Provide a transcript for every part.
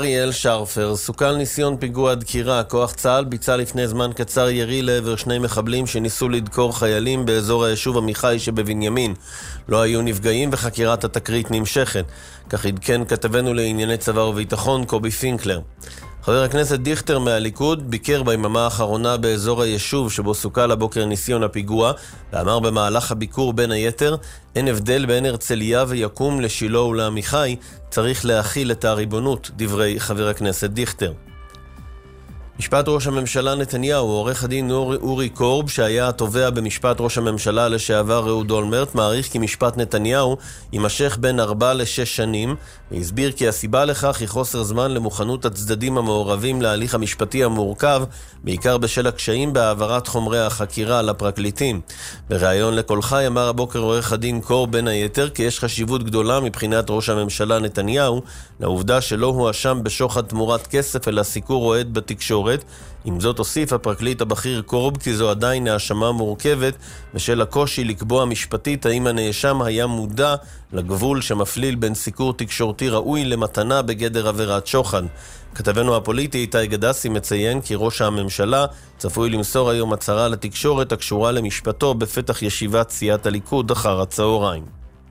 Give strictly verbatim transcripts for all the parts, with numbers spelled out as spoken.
אריאל שרפר, סוכל ניסיון פיגוע דקירה. כוח צה"ל ביצע לפני זמן קצר ירי לעבר שני מחבלים שניסו לדקור חיילים באזור היישוב עמיחי שבבנימין. לא היו נפגעים וחקירת התקרית נמשכת. כך עדכן כתבנו לענייני צבא וביטחון קובי פינקלר. חבר הכנסת דיכטר מהליכוד ביקר ביממה האחרונה באזור היישוב שבו סוכל הבוקר ניסיון הפיגוע, ואמר במהלך הביקור בין היתר, אין הבדל בין הרצליה ויקום לשילה ולעמיחי, צריך להכיל את הריבונות, דברי חבר הכנסת דיכטר. משפט ראש הממשלה נתניהו, עורך הדין אורי קורב, שהיה התובע במשפט ראש הממשלה לשעבר אהוד אולמרט, מעריך כי משפט נתניהו יימשך בין ארבע לשש שנים, והסביר כי הסיבה לכך היא חוסר זמן למוכנות הצדדים המעורבים להליך המשפטי המורכב, בעיקר בשל הקשיים בהעברת חומרי החקירה לפרקליטים. בריאיון לכל חי אמר הבוקר עורך הדין קורב בין היתר כי יש חשיבות גדולה מבחינת ראש הממשלה נתניהו לעובדה שלא הואשם בשוחד תמורת כסף אלא סיקור אוהד בתקשורת. עם זאת הוסיף הפרקליט הבכיר קורב כי זו עדיין האשמה מורכבת בשל הקושי לקבוע משפטית האם הנאשם היה מודע לגבול שמפליל בין סיקור תקשורתי ראוי למתנה בגדר עבירת שוחד. כתבנו הפוליטי איתי גדסי מציין כי ראש הממשלה צפוי למסור היום הצהרה לתקשורת הקשורה למשפטו בפתח ישיבת סיעת הליכוד אחר הצהריים.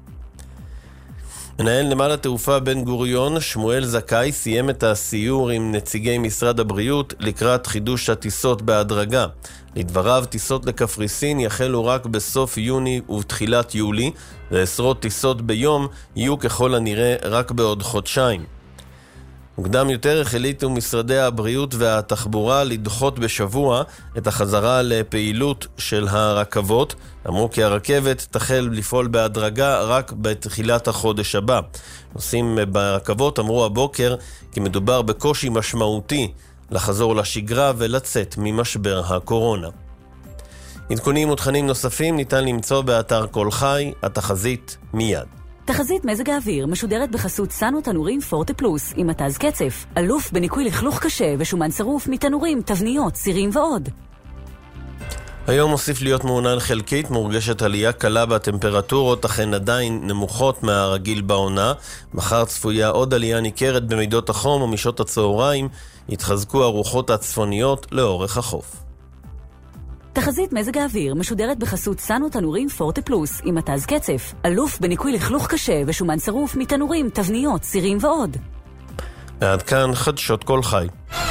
מנהל נמל התעופה בן גוריון, שמואל זכאי, סיים את הסיור עם נציגי משרד הבריאות לקראת חידוש הטיסות בהדרגה. לדבריו, טיסות לקפריסין יחלו רק בסוף יוני ובתחילת יולי, ועשרות טיסות ביום יהיו ככל הנראה רק בעוד חודשיים. מוקדם יותר החליטו משרדי הבריאות והתחבורה לדחות בשבוע את החזרה לפעילות של הרכבות. אמרו כי הרכבת תחל לפעול בהדרגה רק בתחילת החודש הבא. נוסעים ברכבות אמרו הבוקר כי מדובר בקושי משמעותי לחזור לשגרה ולצאת ממשבר הקורונה. עדכונים ותכנים נוספים ניתן למצוא באתר כל חי, התחזית מיד. תחזית מזג האוויר משודרת בחסות סנו תנורים פורטה פלוס עם מתז קצף, אלוף בניקוי לכלוך קשה ושומן שרוף מתנורים, תבניות, סירים ועוד. היום מוסיף להיות מעונן חלקית, מורגשת עלייה קלה בטמפרטורות, אכן עדיין נמוכות מהרגיל בעונה. מחר צפויה עוד עלייה ניכרת במידות החום ומשעות הצהריים יתחזקו הרוחות הצפוניות לאורך החוף. תחזית מזג האוויר משודרת בחסות סנו תנורים פורטה פלוס עם מתז קצף, אלוף בניקוי לכלוך קשה ושומן שרוף מתנורים, תבניות, סירים ועוד. ועד כאן חדשות כל חי.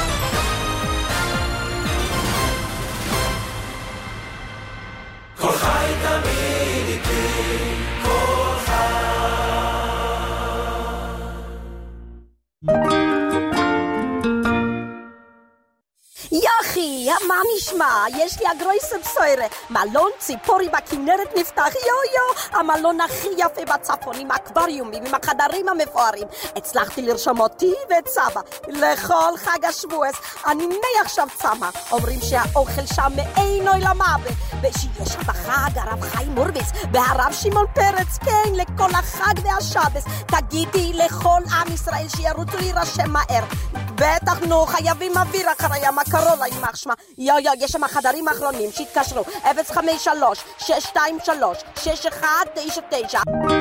כל חי תמיד איתי, כל חי. יחי, מה נשמע? יש לי הגרויסה בסוירה. מלון ציפורי בכנרת נפתח, יו-יו. המלון הכי יפה בצפון, עם האקווריומים, עם החדרים המפוארים. הצלחתי לרשום אותי ואת סבא לכל חג השבועס. אני מעכשיו צמה. אומרים שהאוכל שם מאין עולם הבא. ושיש שם בחג הרב חיים הורביץ והרב שמעון פרץ, כן, לכל החג והשבס. תגידי לכל עם ישראל שירוצו להירשם מהר. בטח נו, חייבים אוויר אחרי המקרולה יימח שמה. יו יו, יש שם חדרים אחרונים שהתקשרו אפס חמש שלוש שש שתיים שלוש שש אחת תשע תשע.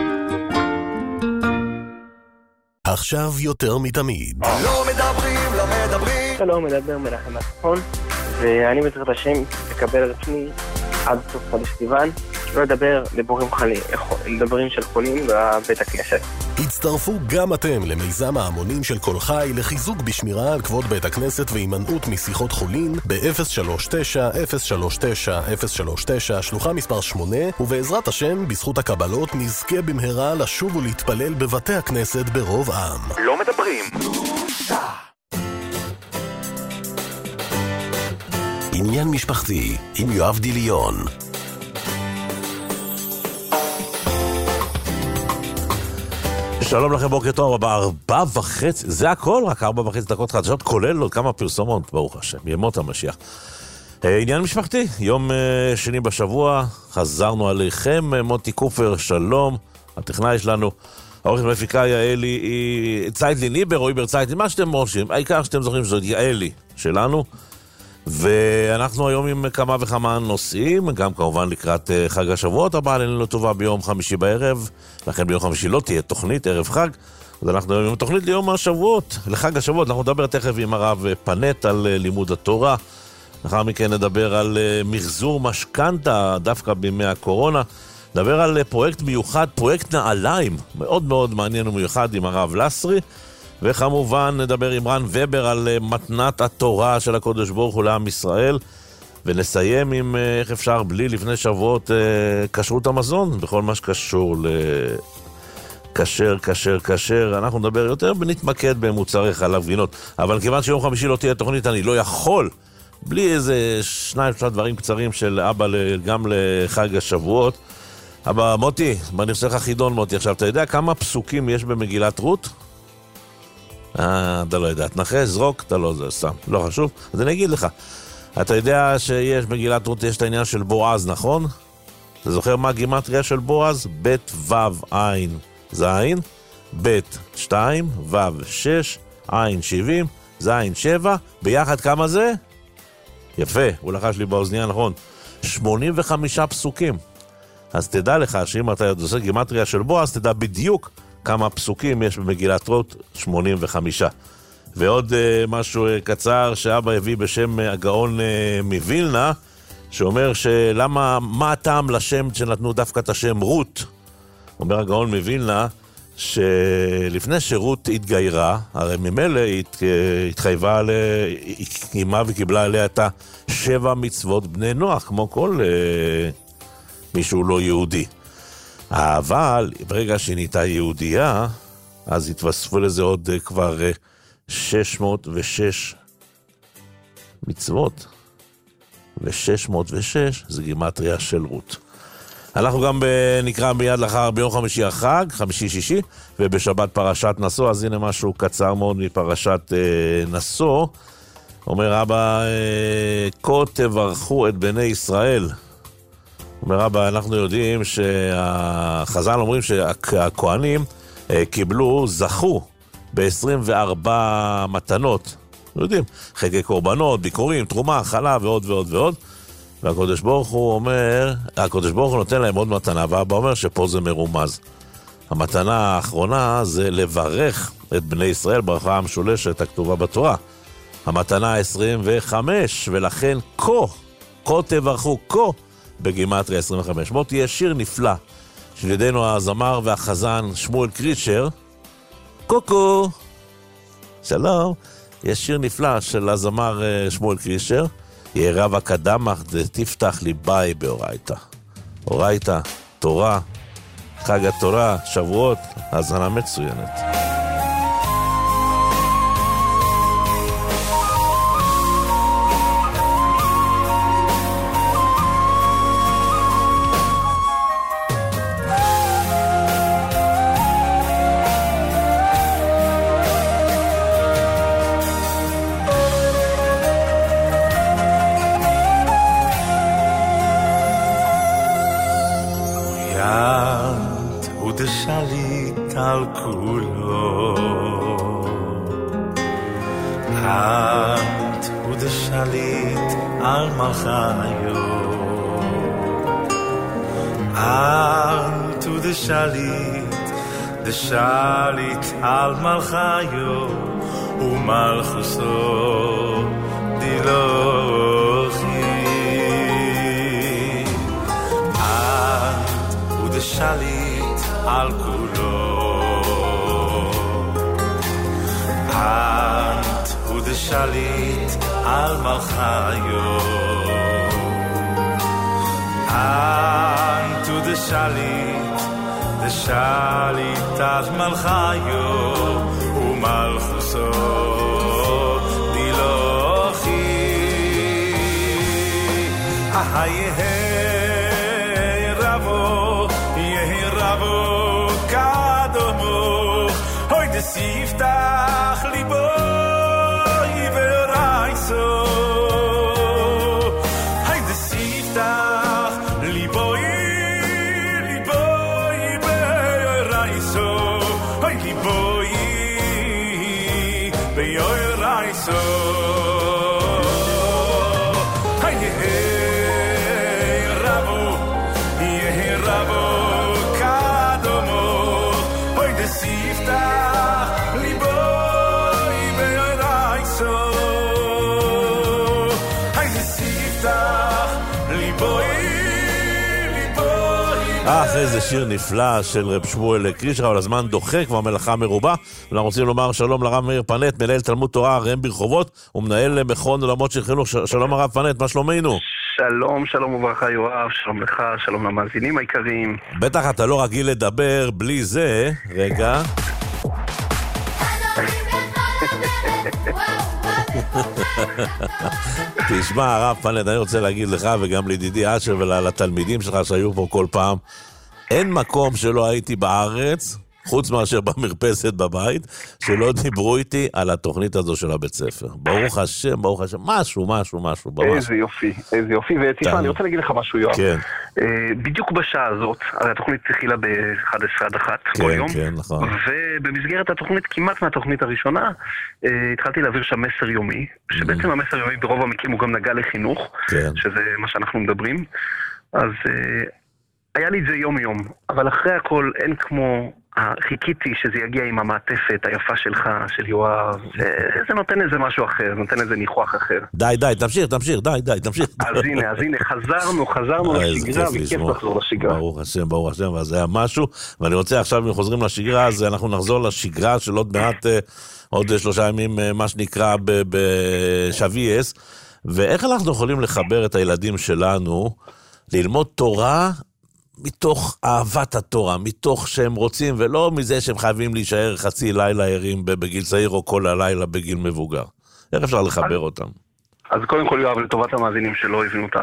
עכשיו יותר מתמיד. לא מדברים, לא מדברים. שלום, מדבר מנחם מהצפון, ואני בעזרת השם אקבל על עצמי עד סוף חודש סיוון לא לדבר לדברים חולים, לדברים של חולים בבית הכנסת. הצטרפו גם אתם למיזם ההמונים של כל חי לחיזוק בשמירה על כבוד בית הכנסת והימנעות משיחות חולין ב-אפס שלוש תשע אפס שלוש תשע אפס שלוש תשע שלוחה מספר שמונה, ובעזרת השם בזכות הקבלות נזכה במהרה לשוב ולהתפלל בבתי הכנסת ברוב עם. לא מדברים. עניין משפחתי עם יואב דיליון. שלום לכם, בוקר טוב, בארבע וחצי, זה הכל, רק ארבע וחצי דקות חדשות, כולל עוד כמה פרסומות, ברוך השם, ימות המשיח. עניין משפחתי, יום שני בשבוע, חזרנו עליכם, מוטי קופר, שלום, הטכנאי שלנו, העורכת מפיקה יעלי, היא צייטלין ליבר, או איבר צייטלין, מה שאתם מורשים, העיקר שאתם זוכרים שזאת יעלי שלנו, ואנחנו היום עם כמה וכמה נושאים, גם כמובן לקראת חג השבועות הבא, עלינו טובה ביום חמישי בערב, לכן ביום חמישי לא תהיה תוכנית, ערב חג, אז אנחנו עם תוכנית ליום השבועות, לחג השבועות. אנחנו נדבר תכף עם הרב פנט על לימוד התורה. לאחר מכן נדבר על מחזור משכנתה, דווקא בימי הקורונה. נדבר על פרויקט מיוחד, פרויקט נעליים, מאוד מאוד מעניין ומיוחד עם הרב לסרי. וכמובן נדבר עם רן ובר על מתנת התורה של הקודש ברוך הוא לעם ישראל. ונסיים עם איך אפשר בלי לפני שבועות כשרות המזון, בכל מה שקשור ל... כשר, כשר, כשר. אנחנו נדבר יותר ונתמקד במוצרי חלב גבינות. אבל כיוון שיום חמישי לא תהיה תוכנית, אני לא יכול, בלי איזה שניים, שלושה דברים קצרים של אבא גם לחג השבועות. אבא, מוטי, אני עושה לך חידון, מוטי. עכשיו, אתה יודע כמה פסוקים יש במגילת רות? אה, אתה לא יודע. תנחש, זרוק, אתה לא, זה סתם, לא חשוב. אז אני אגיד לך, אתה יודע שיש במגילת רות, יש את העניין של בועז, נכון? אתה זוכר מה הגימטריה של בועז? בית וו עין זין, בית שתיים, וו שש, עין שבעים, זין שבע, ביחד כמה זה? יפה, הוא לחש לי באוזניה, נכון, שמונים וחמישה פסוקים. אז תדע לך שאם אתה עושה גימטריה של בועז, תדע בדיוק כמה פסוקים יש במגילת רות, שמונים וחמישה. ועוד uh, משהו uh, קצר שאבא הביא בשם uh, הגאון uh, מווילנה, שאומר שלמה, מה הטעם לשם שנתנו דווקא את השם רות? אומר הגאון מווילנה שלפני שרות התגיירה, הרי ממילא הת, התחייבה לאימה וקיבלה עליה את השבע מצוות בני נוח, כמו כל uh, מישהו לא יהודי. אבל ברגע שהיא נהייתה יהודייה, אז התווספו לזה עוד uh, כבר uh, שש מאות ושש מצוות, ו-שש מאות ושש זה גימטריה של רות. אנחנו גם נקרא ביד לאחר ביום חמישי החג, חמישי שישי, ובשבת פרשת נשוא. אז הנה משהו קצר מאוד מפרשת אה, נשוא. אומר אבא, אה, כה תברכו את בני ישראל. אומר אבא, אנחנו יודעים שהחז"ל אומרים שהכהנים אה, קיבלו, זכו ב-עשרים וארבע מתנות. לא יודעים, חגי קורבנות, ביקורים, תרומה, חלב ועוד ועוד ועוד. והקודש ברוך הוא אומר, הקודש ברוך הוא נותן להם עוד מתנה, ואבא אומר שפה זה מרומז. המתנה האחרונה זה לברך את בני ישראל ברכה המשולשת הכתובה בתורה. המתנה ה-עשרים וחמש, ולכן כה, כה תברכו, כה בגימטריה עשרים וחמש. בוא תהיה שיר נפלא של ידינו הזמר והחזן שמואל קריצ'ר. קוקו, שלום. יש שיר נפלא של הזמר שמואל קריצ'ר. ירב הקדמך תפתח לי ביי באורייתא. אורייתא, תורה, חג התורה, שבועות, האזנה מצוינת. שליט על כולו את ודשליט על מלכיו את ודשליט דשליט על מלכיו ומלכוסו דילוכי את ודשליט על כולו את ודשליט על מלכיו את ודשליט דשליט על מלכיו ומלכוסו דילוכי יהי רבו יהי רבו קדומו הוי דסיפתח ליבו יברייסו הוי דסיפתח ליבו ליבו יברייסו הוי ליבו יברייסו Sifta אך איזה שיר נפלא של רב שמואל קרישר, אבל הזמן דוחק והמלאכה מרובה. אנחנו רוצים לומר שלום לרב מאיר פנט, מנהל תלמוד תורה ראם ברחובות ומנהל מכון עולמות של חינוך. שלום הרב פנט, מה שלומנו? שלום, שלום וברכה יואב, שלום לך, שלום למאזינים העיקריים. בטח אתה לא רגיל לדבר בלי זה. רגע. תשמע הרב פנט, אני רוצה להגיד לך וגם לידידי אשר ולתלמידים שלך שהיו פה כל פעם, אין מקום שלא הייתי בארץ חוץ מאשר במרפסת בבית שלא דיברו איתי על התוכנית הזו של הבית ספר. ברוך השם, ברוך השם, משהו, משהו, משהו. איזה יופי, איזה יופי. ותשמע, אני רוצה להגיד לך משהו יואב. כן. בדיוק בשעה הזאת, הרי התוכנית התחילה ב-אחת עשרה עד אחת כל יום. כן, נכון. ובמסגרת התוכנית, כמעט מהתוכנית הראשונה, התחלתי להעביר שם מסר יומי, שבעצם המסר יומי ברוב המקרים הוא גם נגע לחינוך, שזה מה שאנחנו מדברים. אז היה לי את זה יום יום, אבל אחרי הכל אין כמו, חיכיתי שזה יגיע עם המעטפת היפה שלך, של יואב, זה נותן איזה משהו אחר, נותן איזה ניחוח אחר. די, די, תמשיך, תמשיך, די, די, תמשיך. אז הנה, אז הנה, חזרנו, חזרנו לשגרה, וכיף לחזור לשגרה. ברוך השם, ברוך השם, וזה היה משהו, ואני רוצה עכשיו, אם חוזרים לשגרה, אז אנחנו נחזור לשגרה של עוד מעט, עוד שלושה ימים, מה שנקרא בשבייס, ואיך אנחנו יכולים לחבר את הילדים שלנו ללמוד תורה מתוך אהבת התורה, מתוך שהם רוצים, ולא מזה שהם חייבים להישאר חצי לילה ערים בגיל צעיר, או כל הלילה בגיל מבוגר. איך אפשר לחבר אותם? אז קודם כל, יואב, לטובת המאזינים שלא הבינו את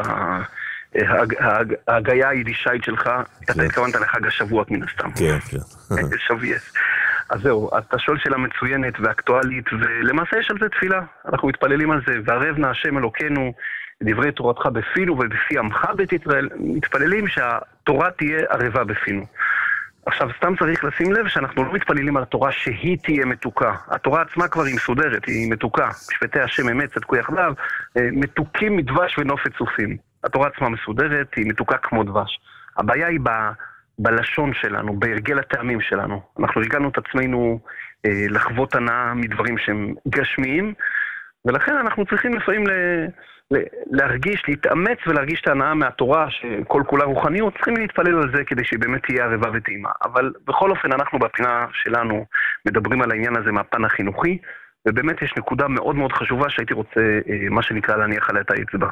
ההגיה היידישאית שלך, אתה התכוונת לחג השבועות מן הסתם. כן, כן. שבייס. אז זהו, אתה שואל שאלה מצוינת ואקטואלית, ולמעשה יש על זה תפילה. אנחנו מתפללים על זה, וערב נא השם אלוקינו, דברי תורתך בפינו ובפי עמך בית ישראל, מתפללים שהתורה תהיה ערבה בפינו. עכשיו, סתם צריך לשים לב שאנחנו לא מתפללים על התורה שהיא תהיה מתוקה. התורה עצמה כבר היא מסודרת, היא מתוקה. משפטי השם אמת, צדקו יחדיו, מתוקים מדבש ונופת צופים. התורה עצמה מסודרת, היא מתוקה כמו דבש. הבעיה היא ב... בלשון שלנו, בהרגל הטעמים שלנו. אנחנו הרגלנו את עצמנו אה, לחוות הנאה מדברים שהם גשמיים, ולכן אנחנו צריכים לפעמים ל... להרגיש, להתאמץ ולהרגיש את ההנאה מהתורה שכל כולה רוחניות, צריכים להתפלל על זה כדי שהיא באמת תהיה ערבה וטעימה. אבל בכל אופן אנחנו בפינה שלנו מדברים על העניין הזה מהפן החינוכי, ובאמת יש נקודה מאוד מאוד חשובה שהייתי רוצה, מה שנקרא, להניח עליה את האצבע.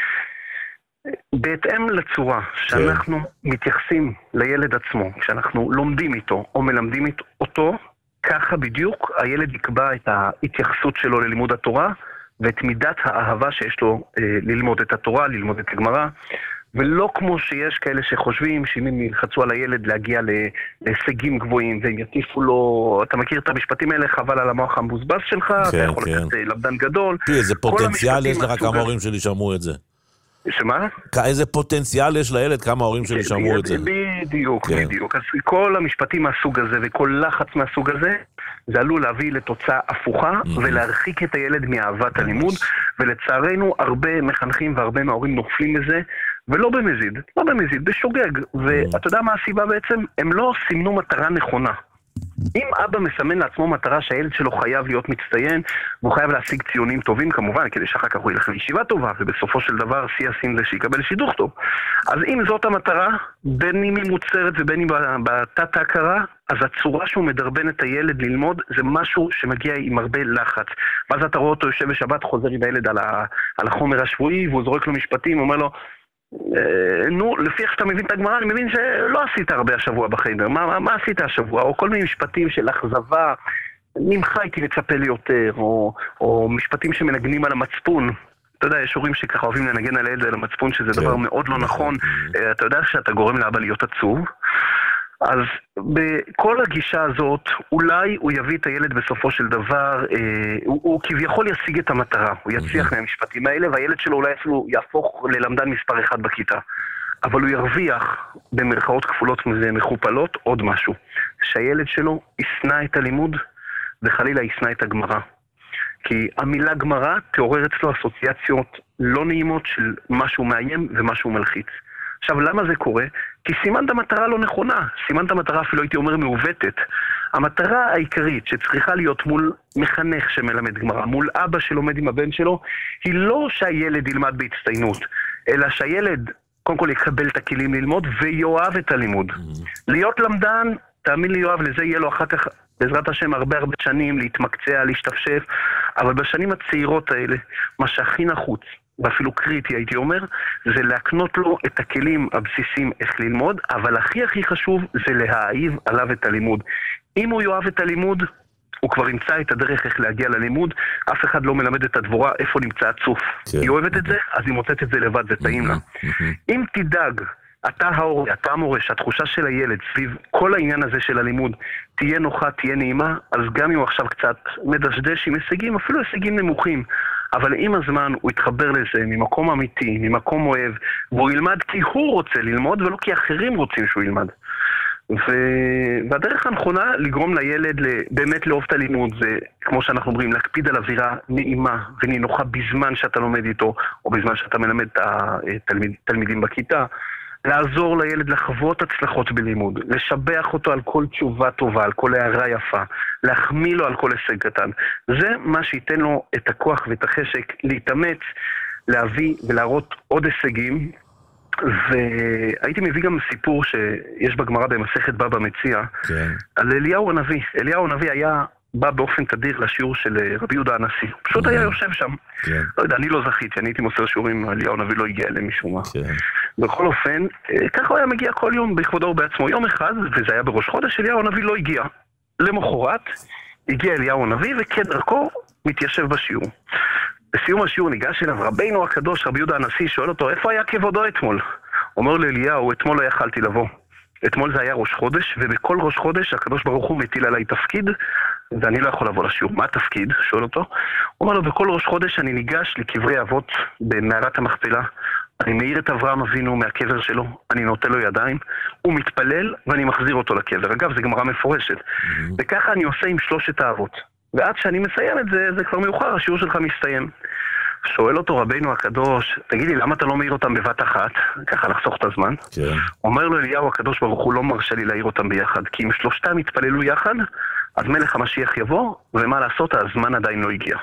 בהתאם לצורה שאנחנו מתייחסים לילד עצמו, כשאנחנו לומדים איתו או מלמדים אותו, ככה בדיוק הילד יקבע את ההתייחסות שלו ללימוד התורה, ואת מידת האהבה שיש לו אה, ללמוד את התורה, ללמוד את הגמרא, ולא כמו שיש כאלה שחושבים שאם הם ילחצו על הילד להגיע להישגים גבוהים, והם יטיפו לו, אתה מכיר את המשפטים האלה, חבל על המוח המבוזבז שלך, כן, אתה יכול כן. לתת לבדן גדול. תראי, איזה פוטנציאל יש לך, כמה הורים שלי שמעו את זה. שמה? איזה פוטנציאל יש לילד, כמה הורים שלי שמעו את זה. בדיוק, כן. בדיוק. אז כל המשפטים מהסוג הזה וכל לחץ מהסוג הזה, זה עלול להביא לתוצאה הפוכה mm-hmm. ולהרחיק את הילד מאהבת הלימוד, ולצערנו הרבה מחנכים והרבה מההורים נופלים לזה, ולא במזיד, לא במזיד, בשוגג. Mm-hmm. ואתה יודע מה הסיבה בעצם? הם לא סימנו מטרה נכונה. אם אבא מסמן לעצמו מטרה שהילד שלו חייב להיות מצטיין, והוא חייב להשיג ציונים טובים כמובן, כדי שאחר כך הוא ילך לישיבה טובה, ובסופו של דבר שיא השים זה שיקבל שידוך טוב. אז אם זאת המטרה, בין אם היא מוצרת ובין אם בתת ההכרה, אז הצורה שהוא מדרבן את הילד ללמוד, זה משהו שמגיע עם הרבה לחץ. ואז אתה רואה אותו יושב בשבת, חוזר עם הילד על, ה, על החומר השבועי, והוא זורק לו משפטים, אומר לו, נו, לפי איך שאתה מבין את הגמרא, אני מבין שלא עשית הרבה השבוע בחדר. מה, מה, מה עשית השבוע? או כל מיני משפטים של אכזבה, ממך הייתי מצפה לי יותר, או, או משפטים שמנגנים על המצפון. אתה יודע, יש הורים שככה אוהבים לנגן על הילד על המצפון, שזה דבר מאוד לא נכון. אתה יודע שאתה גורם לאבא להיות עצוב. אז בכל הגישה הזאת, אולי הוא יביא את הילד בסופו של דבר, אה, הוא, הוא כביכול ישיג את המטרה, הוא יצליח mm-hmm. מהמשפטים האלה, והילד שלו אולי אפילו יהפוך ללמדן מספר אחד בכיתה. אבל הוא ירוויח במרכאות כפולות ומכופלות עוד משהו, שהילד שלו ישנא את הלימוד, וחלילה ישנא את הגמרא. כי המילה גמרא תעורר אצלו אסוציאציות לא נעימות של משהו מאיים ומשהו מלחיץ. עכשיו, למה זה קורה? כי סימנת המטרה לא נכונה, סימנת המטרה אפילו הייתי אומר מעוותת. המטרה העיקרית שצריכה להיות מול מחנך שמלמד גמרא, מול אבא שלומד עם הבן שלו, היא לא שהילד ילמד בהצטיינות, אלא שהילד קודם כל יקבל את הכלים ללמוד ויואב את הלימוד. להיות למדן, תאמין לי יואב, לזה יהיה לו אחר כך, בעזרת השם, הרבה הרבה שנים להתמקצע, להשתפשף, אבל בשנים הצעירות האלה, מה שהכי נחוץ, ואפילו קריטי הייתי אומר, זה להקנות לו את הכלים הבסיסיים איך ללמוד, אבל הכי הכי חשוב זה להאהיב עליו את הלימוד. אם הוא יאהב את הלימוד, הוא כבר ימצא את הדרך איך להגיע ללימוד, אף אחד לא מלמד את הדבורה איפה נמצא הצוף. כן. היא אוהבת את זה, אז היא מוצאת את זה לבד, זה טעים לה. אם תדאג, אתה ההורה, אתה המורה, שהתחושה של הילד סביב כל העניין הזה של הלימוד תהיה נוחה, תהיה נעימה, אז גם אם הוא עכשיו קצת מדשדש עם הישגים, אפילו הישגים נמוכים, אבל עם הזמן הוא יתחבר לזה ממקום אמיתי, ממקום אוהב, והוא ילמד כי הוא רוצה ללמוד ולא כי אחרים רוצים שהוא ילמד. ו... והדרך הנכונה לגרום לילד באמת לאהוב את הלימוד זה, כמו שאנחנו אומרים, להקפיד על אווירה נעימה ונינוחה בזמן שאתה לומד איתו, או בזמן שאתה מלמד את התלמידים בכיתה, לעזור לילד לחוות הצלחות בלימוד, לשבח אותו על כל תשובה טובה, על כל הערה יפה, להחמיא לו על כל הישג קטן. זה מה שייתן לו את הכוח ואת החשק להתאמץ, להביא ולהראות עוד הישגים. והייתי מביא גם סיפור שיש בגמרא במסכת בבא מציעא, כן. על אליהו הנביא. אליהו הנביא היה בא באופן תדיר לשיעור של רבי יהודה הנשיא. פשוט היה יושב שם. כן. לא יודע, אני לא זכיתי, אני הייתי מוסר שיעורים, אליהו הנביא לא הגיע אליהם משום מה. כן. בכל אופן, ככה הוא היה מגיע כל יום בכבודו בעצמו. יום אחד, וזה היה בראש חודש, אליהו הנביא לא הגיע. למחרת, הגיע אליהו הנביא, וכדרכו מתיישב בשיעור. בסיום השיעור ניגש אליו רבינו הקדוש, רבי יהודה הנשיא, שואל אותו, איפה היה כבודו אתמול? אומר לאליהו, אתמול לא יכלתי לבוא. אתמול זה היה ראש חודש, ובכל ראש חודש הקדוש ברוך הוא מטיל עליי תפקיד, ואני לא יכול לבוא לשיעור. מה התפקיד? שואל אותו. הוא אומר לו, בכל ראש חודש אני ניגש לקברי אבות במערת המכפלה, אני מאיר את אברהם אבינו מהקבר שלו, אני נותן לו ידיים, הוא מתפלל ואני מחזיר אותו לקבר. אגב, זה גמרא מפורשת. Mm-hmm. וככה אני עושה עם שלושת האבות. ועד שאני מסיים את זה, זה כבר מאוחר, השיעור שלך מסתיים. שואל אותו רבינו הקדוש, תגיד לי, למה אתה לא מאיר אותם בבת אחת? ככה לחסוך את הזמן. כן. אומר לו אליהו הקדוש ברוך הוא לא מרשה לי להעיר אותם ביחד, כי אם שלושתם יתפללו יחד, אז מלך המשיח יבוא, ומה לעשות, הזמן עדיין לא הגיע.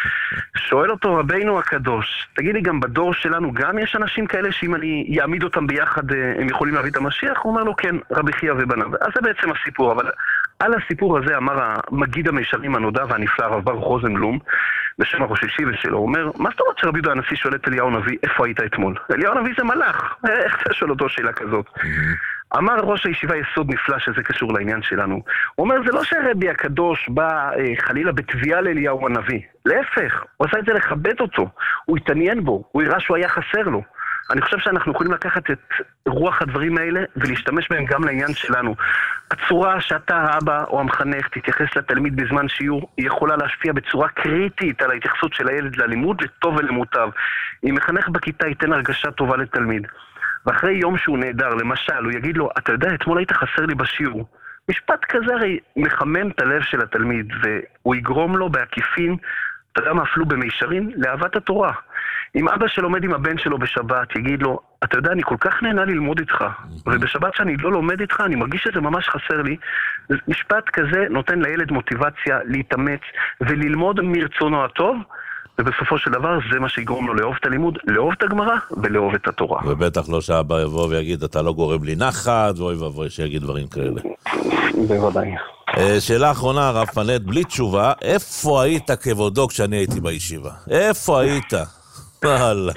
שואל אותו רבינו הקדוש, תגיד לי, גם בדור שלנו גם יש אנשים כאלה שאם אני אעמיד אותם ביחד, הם יכולים להביא את המשיח? הוא אומר לו, כן, רבי חייא ובניו. אז זה בעצם הסיפור, אבל על הסיפור הזה אמר המגיד המישרים הנודע והנפלא, הרב ברוך רוזנבלום, בשם הראש ישיבה שלו, הוא אומר, מה זאת אומרת שרבי יהודה הנשיא שואל את אליהו הנביא, איפה היית אתמול? אליהו הנביא זה מלאך, איך אתה שואל אותו שאלה כזאת? אמר ראש הישיבה יסוד נפלא שזה קשור לעניין שלנו. הוא אומר, זה לא שהרבי הקדוש בא אה, חלילה בתביעה לאליהו הנביא. להפך, הוא עשה את זה לכבד אותו. הוא התעניין בו, הוא הראה שהוא היה חסר לו. אני חושב שאנחנו יכולים לקחת את רוח הדברים האלה ולהשתמש בהם גם לעניין שלנו. הצורה שאתה האבא או המחנך תתייחס לתלמיד בזמן שיעור, היא יכולה להשפיע בצורה קריטית על ההתייחסות של הילד ללימוד לטוב ולמוטב. אם מחנך בכיתה ייתן הרגשה טובה לתלמיד, ואחרי יום שהוא נהדר, למשל, הוא יגיד לו, אתה יודע, אתמול היית חסר לי בשיעור. משפט כזה הרי מחמם את הלב של התלמיד, והוא יגרום לו בעקיפין, אתה יודע מה, אפילו במישרין, לאהבת התורה. אם אבא שלומד עם הבן שלו בשבת, יגיד לו, אתה יודע, אני כל כך נהנה ללמוד איתך, ובשבת שאני לא לומד איתך, אני מרגיש שזה ממש חסר לי. משפט כזה נותן לילד מוטיבציה להתאמץ וללמוד מרצונו הטוב, ובסופו של דבר זה מה שיגרום לו לאהוב את הלימוד, לאהוב את הגמרא ולאהוב את התורה. ובטח לא שהאבא יבוא ויגיד, אתה לא גורם לי נחת, ואוי ואבוי שיגיד דברים כאלה. בוודאי. שאלה אחרונה, הרב פנט, בלי תשובה, איפה היית כבודו כשאני הייתי בישיבה? איפה היית? וואלה.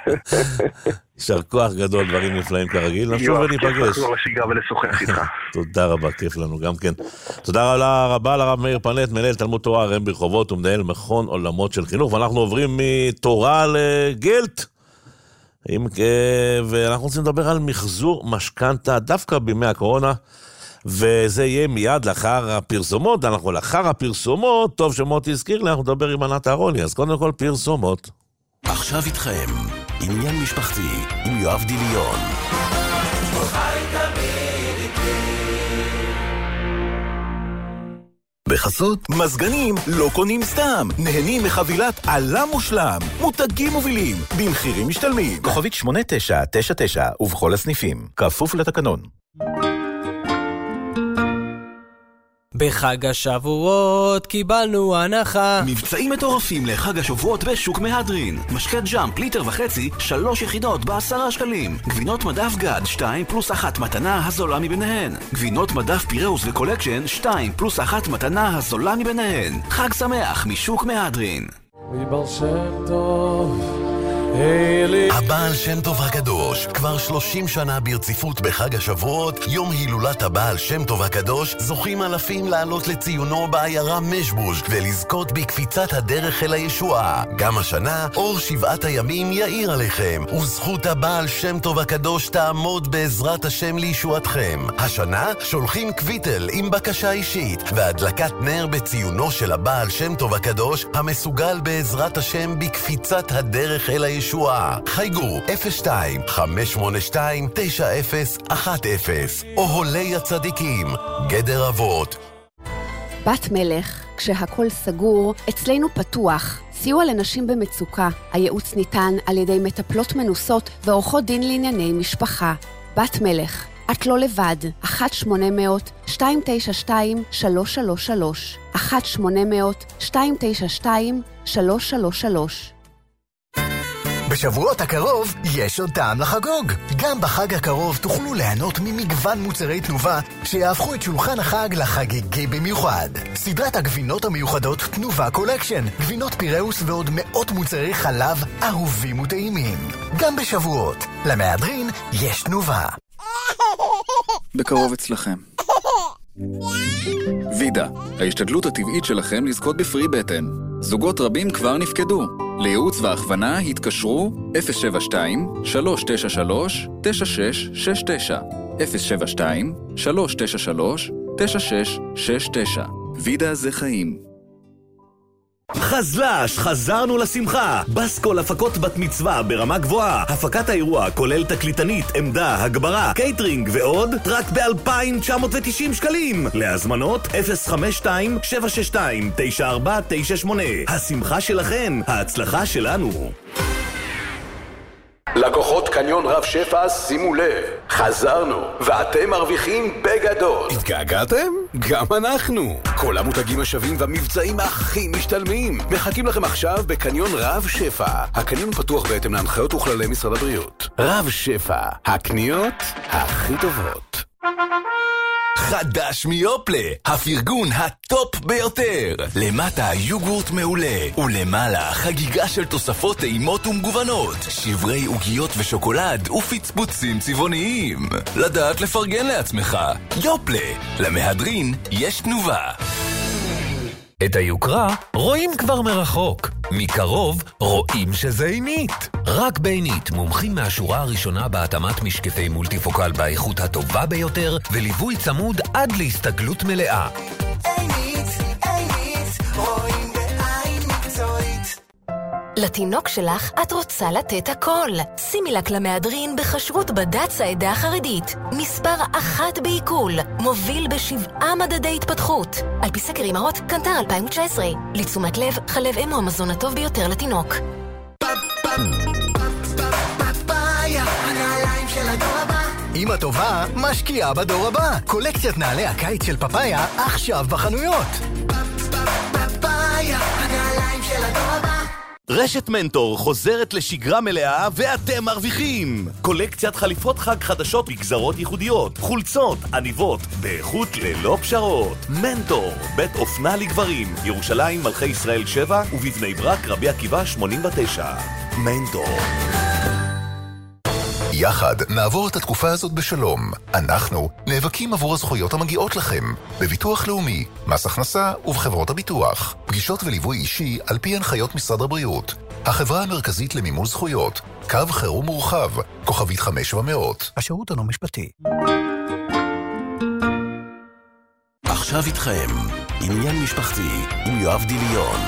יישר כוח גדול, דברים נפלאים כרגיל. נשוב וניפגש. כיף לחזור לשגרה ולשוחח איתך. תודה רבה, כיף לנו גם כן. תודה רבה לרב מאיר פנט, מנהל תלמוד תורה רם ברחובות ומנהל מכון עולמות של חינוך. ואנחנו עוברים מתורה לגלט. ואנחנו רוצים לדבר על מחזור משכנתה דווקא בימי הקורונה. וזה יהיה מיד לאחר הפרסומות. אנחנו לאחר הפרסומות, טוב שמוטי הזכיר לי, אנחנו נדבר עם ענת אהרוני. אז קודם כל פרסומות. עכשיו איתכם, עניין משפחתי עם יואב דיליון. בחסות מזגנים לא קונים סתם, נהנים מחבילת עלה מושלם, מותגים מובילים במחירים משתלמים. כוכבית שמונה תשע תשע תשע ובכל הסניפים, כפוף לתקנון. בחג השבועות קיבלנו הנחה. מבצעים מטורפים לחג השבועות בשוק מהדרין. משקה ג'אמפ ליטר וחצי, שלוש יחידות בעשרה שקלים. גבינות מדף גד, שתיים פלוס אחת מתנה הזולה מביניהן. גבינות מדף פיראוס וקולקשן, שתיים פלוס אחת מתנה הזולה מביניהן. חג שמח משוק מהדרין. מבעל שם טוב הבעל שם טוב הקדוש, כבר שלושים שנה ברציפות בחג השבועות, יום הילולת הבעל שם טוב הקדוש, זוכים אלפים לעלות לציונו בעיירה משבוש ולזכות בקפיצת הדרך אל הישועה. גם השנה, אור שבעת הימים יאיר עליכם, וזכות הבעל שם טוב הקדוש תעמוד בעזרת השם לישועתכם. השנה שולחים קוויטל עם בקשה אישית והדלקת נר בציונו של הבעל שם טוב הקדוש, המסוגל בעזרת השם בקפיצת הדרך אל הישועה. ישועה. חייגו אפס שתיים חמש שמונה שתיים תשע אפס אחת אפס או הולי הצדיקים, גדר אבות. בת מלך, כשהכל סגור, אצלנו פתוח. סיוע לנשים במצוקה. הייעוץ ניתן על ידי מטפלות מנוסות ועורכות דין לענייני משפחה. בת מלך, את לא לבד. אחת שמונה מאות שתיים תשע שתיים שלוש שלוש שלוש אחת שמונה מאות שתיים תשע שתיים שלוש שלוש שלוש. בשבועות הקרוב יש עוד טעם לחגוג. גם בחג הקרוב תוכלו ליהנות ממגוון מוצרי תנובה שיהפכו את שולחן החג לחגיגי במיוחד. סדרת הגבינות המיוחדות תנובה קולקשן, גבינות פיראוס ועוד מאות מוצרי חלב אהובים וטעימים. גם בשבועות, למהדרין יש תנובה. בקרוב אצלכם. וידה, ההשתדלות הטבעית שלכם לזכות בפרי בטן. זוגות רבים כבר נפקדו. לייעוץ והכוונה התקשרו אפס שבע שתיים שלוש תשע שלוש תשע שש שש תשע אפס שבע שתיים שלוש תשע שלוש תשע שש שש תשע. וידה זה חיים. חזלש, חזרנו לשמחה. בסקול הפקות בת מצווה ברמה גבוהה. הפקת האירוע כולל תקליטנית, עמדה, הגברה, קייטרינג ועוד רק ב-אלפיים תשע מאות ותשעים שקלים. להזמנות אפס חמש שתיים שבע שש שתיים תשע ארבע תשע שמונה. השמחה שלכם, ההצלחה שלנו. לקוחות קניון רב שפע, שימו לב, חזרנו, ואתם מרוויחים בגדול. התגעגעתם? גם אנחנו. כל המותגים השווים והמבצעים הכי משתלמים מחכים לכם עכשיו בקניון רב שפע. הקניון פתוח בהתאם להנחיות וכללי משרד הבריאות. רב שפע, הקניות הכי טובות. חדש מיופלה, הפרגון הטופ ביותר. למטה יוגורט מעולה, ולמעלה חגיגה של תוספות טעימות ומגוונות, שברי עוגיות ושוקולד ופצפוצים צבעוניים. לדעת לפרגן לעצמך. יופלה, למהדרין יש תנובה. את היוקרה רואים כבר מרחוק. מקרוב רואים שזה עינית. רק בעינית מומחים מהשורה הראשונה בהתאמת משקפי מולטיפוקל באיכות הטובה ביותר וליווי צמוד עד להסתגלות מלאה. עינית, עינית, רואים בעין מקצועית. לתינוק שלך את רוצה לתת הכל. שימי לה למהדרין בחשרות בד"ץ העדה החרדית. מספר אחת בעיכול. מוביל בשבעה מדדי התפתחות. על פי סקר אמהות, קנטר אלפיים תשע עשרה. לתשומת לב, חלב אם הוא המזון הטוב ביותר לתינוק. פפאיה, הנעליים של הדור הבא. אמא טובה משקיעה בדור הבא. קולקציית נעלי הקיץ של פפאיה עכשיו בחנויות. פפאיה, הנעליים של הדור הבא. רשת מנטור חוזרת לשגרה מלאה ואתם מרוויחים. קולקציית חליפות חג חדשות בגזרות ייחודיות, חולצות, עניבות, באיכות ללא פשרות. מנטור, בית אופנה לגברים, ירושלים מלכי ישראל שבע ובבני ברק רבי עקיבא שמונים ותשע. מנטור. יחד נעבור את התקופה הזאת בשלום. אנחנו נאבקים עבור הזכויות המגיעות לכם. בביטוח לאומי, מס הכנסה ובחברות הביטוח. פגישות וליווי אישי על פי הנחיות משרד הבריאות. החברה המרכזית למימון זכויות. קו חירום מורחב. כוכבית חמש ומאות. השירות הלא משפטי. עכשיו איתכם, עניין משפחתי עם יואב דיליון.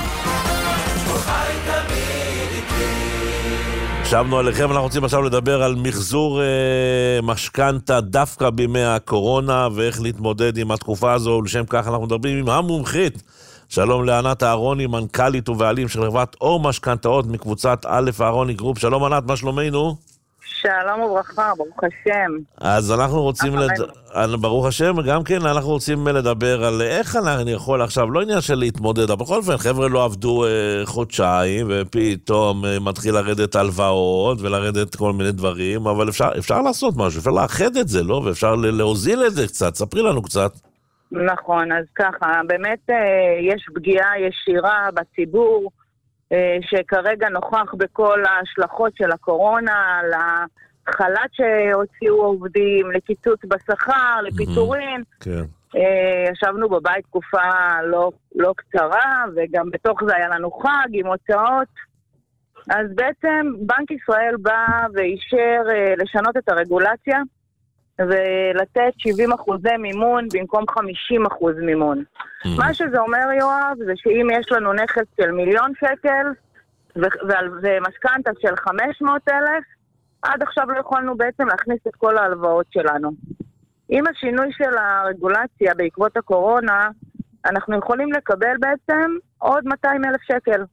שבנו עליכם, אנחנו רוצים עכשיו לדבר על מחזור אה, משכנתה דווקא בימי הקורונה, ואיך להתמודד עם התקופה הזו, ולשם כך אנחנו מדברים עם המומחית. שלום לענת אהרוני, מנכ"לית ובעלים של חברת אור משכנתאות מקבוצת א' אהרוני גרופ. שלום ענת, מה שלומנו? שלום וברכה, ברוך השם. אז אנחנו רוצים, לד... ברוך השם, גם כן אנחנו רוצים לדבר על איך אני יכול עכשיו, לא עניין של להתמודד, אבל בכל אופן, חבר'ה לא עבדו אה, חודשיים, ופתאום אה, מתחיל לרדת הלוואות, ולרדת כל מיני דברים, אבל אפשר, אפשר לעשות משהו, אפשר לאחד את זה, לא? ואפשר להוזיל את זה קצת, ספרי לנו קצת. נכון, אז ככה, באמת אה, יש פגיעה ישירה בציבור, שכרגע נוכח בכל ההשלכות של הקורונה, לחל"ת שהוציאו עובדים, לקיצוץ בשכר, לפיטורים. כן. ישבנו בבית תקופה לא, לא קצרה, וגם בתוך זה היה לנו חג עם הוצאות. אז בעצם בנק ישראל בא ואישר לשנות את הרגולציה, ולתת שבעים אחוזי מימון במקום חמישים אחוז מימון. מה שזה אומר, יואב, זה שאם יש לנו נכס של מיליון שקל ומשכנתה של חמש מאות אלף, עד עכשיו לא יכולנו בעצם להכניס את כל ההלוואות שלנו. עם השינוי של הרגולציה בעקבות הקורונה, אנחנו יכולים לקבל בעצם עוד מאתיים אלף שקל.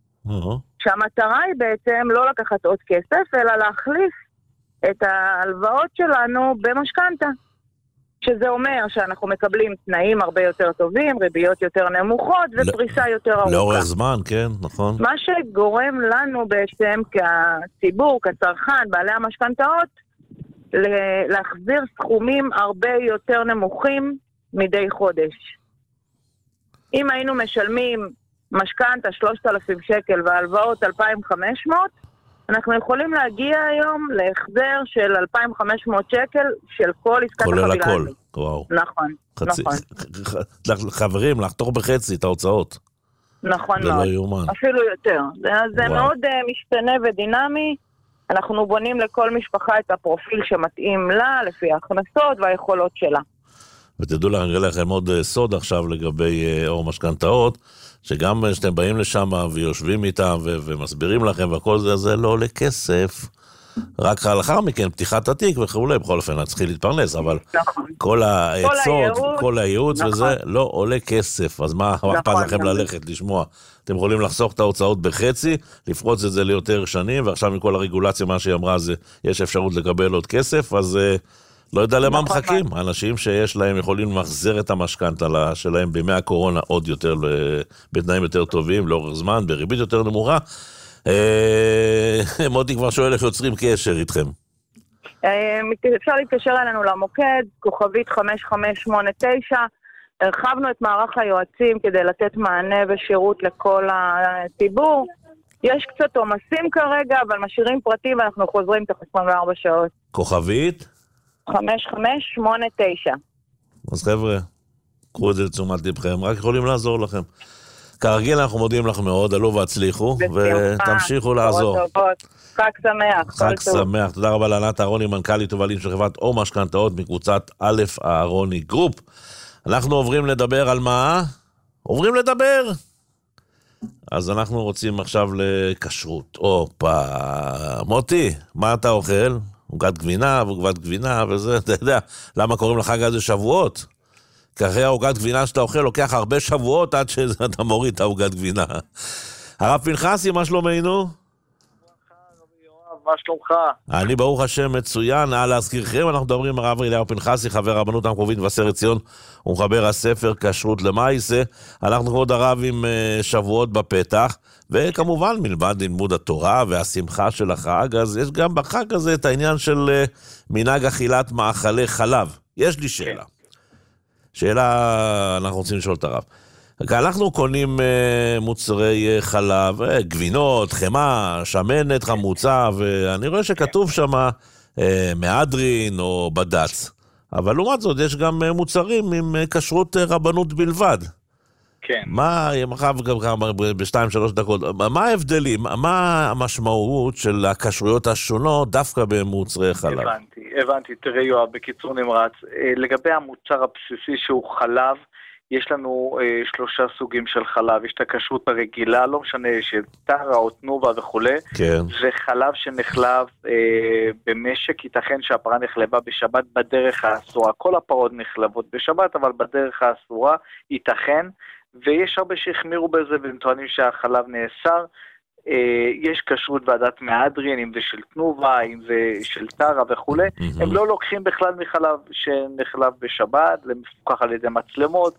שהמטרה היא בעצם לא לקחת עוד כסף, אלא להחליף את ההלוואות שלנו במשכנתה. שזה אומר שאנחנו מקבלים תנאים הרבה יותר טובים, ריביות יותר נמוכות ופריסה יותר ארוכה. לאורך זמן, כן, נכון. מה שגורם לנו בעצם כציבור, כצרכן, בעלי המשכנתאות, להחזיר סכומים הרבה יותר נמוכים מדי חודש. אם היינו משלמים משכנתה שלושת אלפים שקל והלוואות אלפיים וחמש מאות, אנחנו יכולים להגיע היום להחזר של אלפיים וחמש מאות שקל של כל עסקת החבילה. כולל הכל, וואו. נכון, חצי, נכון. חברים, לחתוך בחצי את ההוצאות. נכון זה מאוד. לא יאומן. אפילו יותר. זה, זה מאוד uh, משתנה ודינמי. אנחנו בונים לכל משפחה את הפרופיל שמתאים לה, לפי ההכנסות והיכולות שלה. ותדעו לך, אני אראה לכם עוד סוד עכשיו לגבי אור משכנתאות, שגם שאתם באים לשם ויושבים איתם ו- ומסבירים לכם וכל זה, זה לא עולה כסף. רק לאחר מכן, פתיחת התיק וכו', בכל אופן, צריכים להתפרנס, אבל נכון. כל העצות, כל, כל הייעוץ נכון. וזה לא עולה כסף. אז מה נכון, אכפת לכם נכון. ללכת, לשמוע? אתם יכולים לחסוך את ההוצאות בחצי, לפרוץ את זה ליותר שנים, ועכשיו מכל הרגולציה, מה שהיא אמרה, זה יש אפשרות לקבל עוד כסף, אז לא יודע למה נכון, מחכים. נכון. אנשים שיש להם יכולים למחזר את המשכנתה שלהם בימי הקורונה עוד יותר, בתנאים יותר טובים, לאורך זמן, בריבית יותר נמוכה. מוטי כבר שואל איך יוצרים קשר איתכם. אפשר להתקשר אלינו למוקד, כוכבית חמש חמש שמונה תשע, הרחבנו את מערך היועצים כדי לתת מענה ושירות לכל הציבור. יש קצת עומסים כרגע, אבל משאירים פרטים ואנחנו חוזרים תוך עשרים וארבע שעות. כוכבית? חמש חמש שמונה תשע. אז חבר'ה, קחו את זה לתשומת לבכם, רק יכולים לעזור לכם. כרגיל אנחנו מודים לך מאוד, עלו והצליחו, ותמשיכו לעזור. חג שמח. חג שמח, תודה רבה לענת אהרוני, מנכ"לית ובעלים של חברת אור משכנתאות מקבוצת א' אהרוני גרופ. אנחנו עוברים לדבר על מה? עוברים לדבר! אז אנחנו רוצים עכשיו לקשרות. אופה, מוטי, מה אתה אוכל? עוגת גבינה ועוגת גבינה וזה, אתה יודע, למה קוראים לחג הזה שבועות? כי אחרי העוגת גבינה שאתה אוכל, לוקח הרבה שבועות עד שאתה מוריד את העוגת גבינה. הרב פנחסי, מה שלומנו? מה שלומך? אני ברוך השם מצוין. אה, להזכירכם, אנחנו מדברים עם הרב אליהו פנחסי, חבר רבנות המקומית מבשרת ציון, ומחבר הספר כשרות למעשה. אנחנו כבוד הרב עם שבועות בפתח, וכמובן מלבד לימוד התורה והשמחה של החג, אז יש גם בחג הזה את העניין של מנהג אכילת מאכלי חלב. יש לי שאלה. שאלה, אנחנו רוצים לשאול את הרב. אנחנו קונים מוצרי חלב, גבינות, חמה, שמנת, חמוצה, ואני רואה שכתוב שם מהדרין או בד"ץ. אבל לעומת זאת יש גם מוצרים עם כשרות רבנות בלבד. כן. מה, מחר גם בשתיים שלוש דקות, מה ההבדלים, מה המשמעות של הכשרויות השונות דווקא במוצרי חלב? הבנתי, הבנתי. תראה יואב, בקיצור נמרץ, לגבי המוצר הבסיסי שהוא חלב, יש לנו אה, שלושה סוגים של חלב. יש את הכשרות הרגילה, לא משנה, של טרה או תנובה וכו'. כן. זה חלב שנחלב אה, במשק, ייתכן שהפרה נחלבה בשבת בדרך האסורה. כל הפרות נחלבות בשבת, אבל בדרך האסורה ייתכן. ויש הרבה שהחמירו בזה והם טוענים שהחלב נאסר. יש כשרות ועדת מהדרין, אם זה של תנובה, אם זה של טרה וכו', mm-hmm. הם לא לוקחים בכלל מחלב שנחלב בשבת, למפוקח על ידי מצלמות,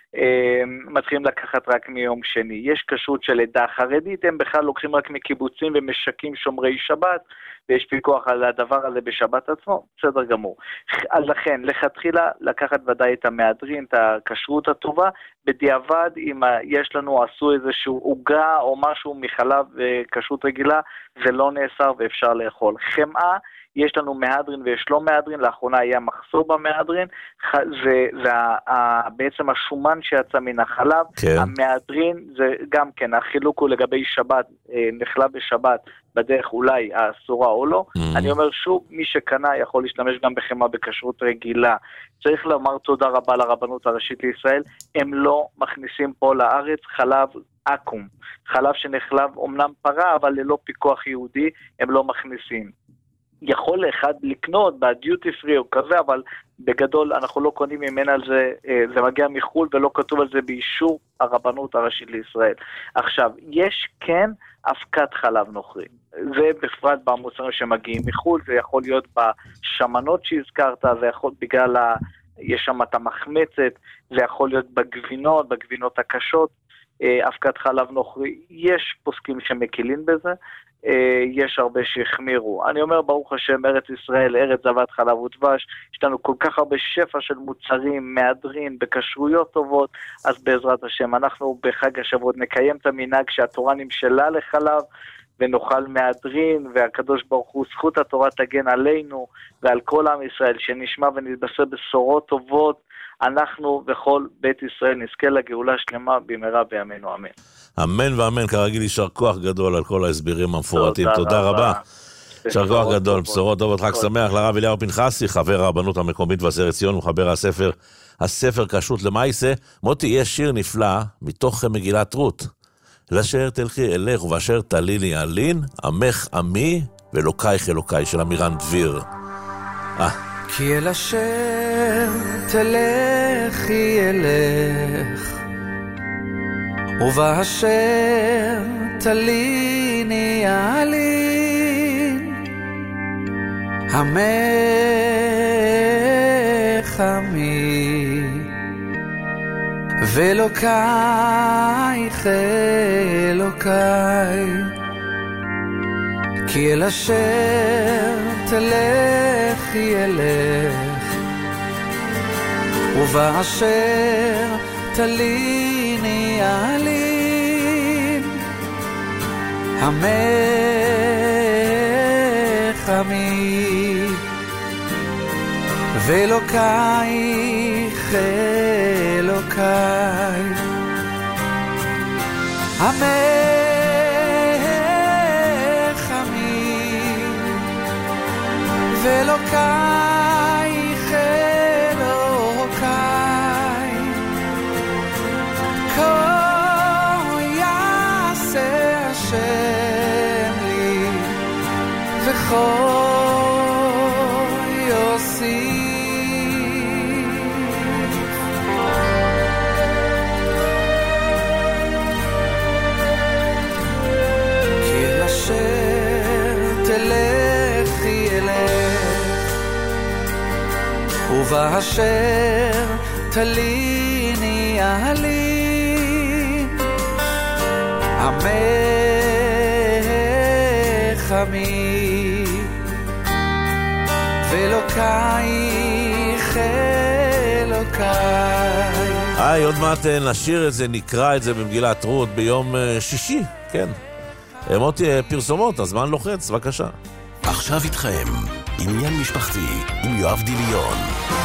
מתחילים לקחת רק מיום שני. יש כשרות של עדה חרדית, הם בכלל לוקחים רק מקיבוצים ומשקים שומרי שבת, ויש פיקוח על הדבר הזה בשבת עצמו, בסדר גמור. אז לכן, לכתחילה לקחת ודאי את המהדרין, את הכשרות הטובה, בדיעבד, אם יש לנו, עשו איזשהו עוגה או משהו מחלב כשרות רגילה, זה לא נאסר ואפשר לאכול. חמאה, יש לנו מהדרין ויש לא מהדרין, לאחרונה היה מחסור במהדרין, זה, זה בעצם השומן שיצא מן החלב, כן. המהדרין זה גם כן, החילוק הוא לגבי שבת, נחלב בשבת, בדרך אולי האסורה או לא, mm-hmm. אני אומר שוב, מי שקנה יכול להשתמש גם בחמאה בכשרות רגילה, צריך לומר תודה רבה לרבנות הראשית לישראל, הם לא מכניסים פה לארץ חלב אקום, חלב שנחלב אומנם פרה, אבל ללא פיקוח יהודי, הם לא מכניסים. יכול אחד לקנות בדיוטי פרי או כזה, אבל בגדול אנחנו לא קונים ממנה על זה, זה מגיע מחול ולא כתוב על זה באישור הרבנות הראשית לישראל. עכשיו, יש כן אבקת חלב נוכרי, זה בפרט במוצרים שמגיעים מחול, זה יכול להיות בשמנות שהזכרת, זה יכול בגלל, ה... יש שם את המחמצת, זה יכול להיות בגבינות, בגבינות הקשות, אבקת חלב נוכרי, יש פוסקים שמקילים בזה, יש הרבה שהחמירו. אני אומר ברוך השם, ארץ ישראל, ארץ זבת חלב ודבש, יש לנו כל כך הרבה שפע של מוצרים, מהדרין, בכשרויות טובות, אז בעזרת השם, אנחנו בחג השבועות נקיים את המנהג שהתורה נמשלה לחלב, ונאכל מהדרין, והקדוש ברוך הוא, זכות התורה תגן עלינו, ועל כל עם ישראל, שנשמע ונתבשר בשורות טובות, אנחנו וכל בית ישראל נזכה לגאולה שלמה במהרה בימינו, אמן. אמן ואמן, כרגיל יישר כוח גדול על כל ההסברים המפורטים. תודה, תודה רבה. יישר כוח גדול, בשורות טובות, חג שמח לרב אליהו פנחסי, חבר הרבנות המקומית ועזרת ציון, ומחבר הספר, הספר כשרות למעשה. מוטי, יש שיר נפלא מתוך מגילת רות. לאשר תלכי אלך ובאשר תליני אלין, עמך עמי ולוקייך אלוקי, של אמירן דביר. אה. כי אל אשר תלכי אלך ובאשר תליני אלין, עמך עמי ואלוקייך אלוקי. כי אל אשר תלכי אלך ובאשר תליני אלין, עמך עמי ואלוקייך אלוקי. עמך עמי ואלוקייך אלוקי. כה יעשה השם לי וכה ובאשר תליני אלין, עמך עמי ואלוקייך אלוקי. היי, עוד מעט נשיר את זה, נקרא את זה במגילת רות ביום שישי, כן. מוטי, פרסומות, הזמן לוחץ, בבקשה. עכשיו איתכם, עניין משפחתי עם יואב דיליון.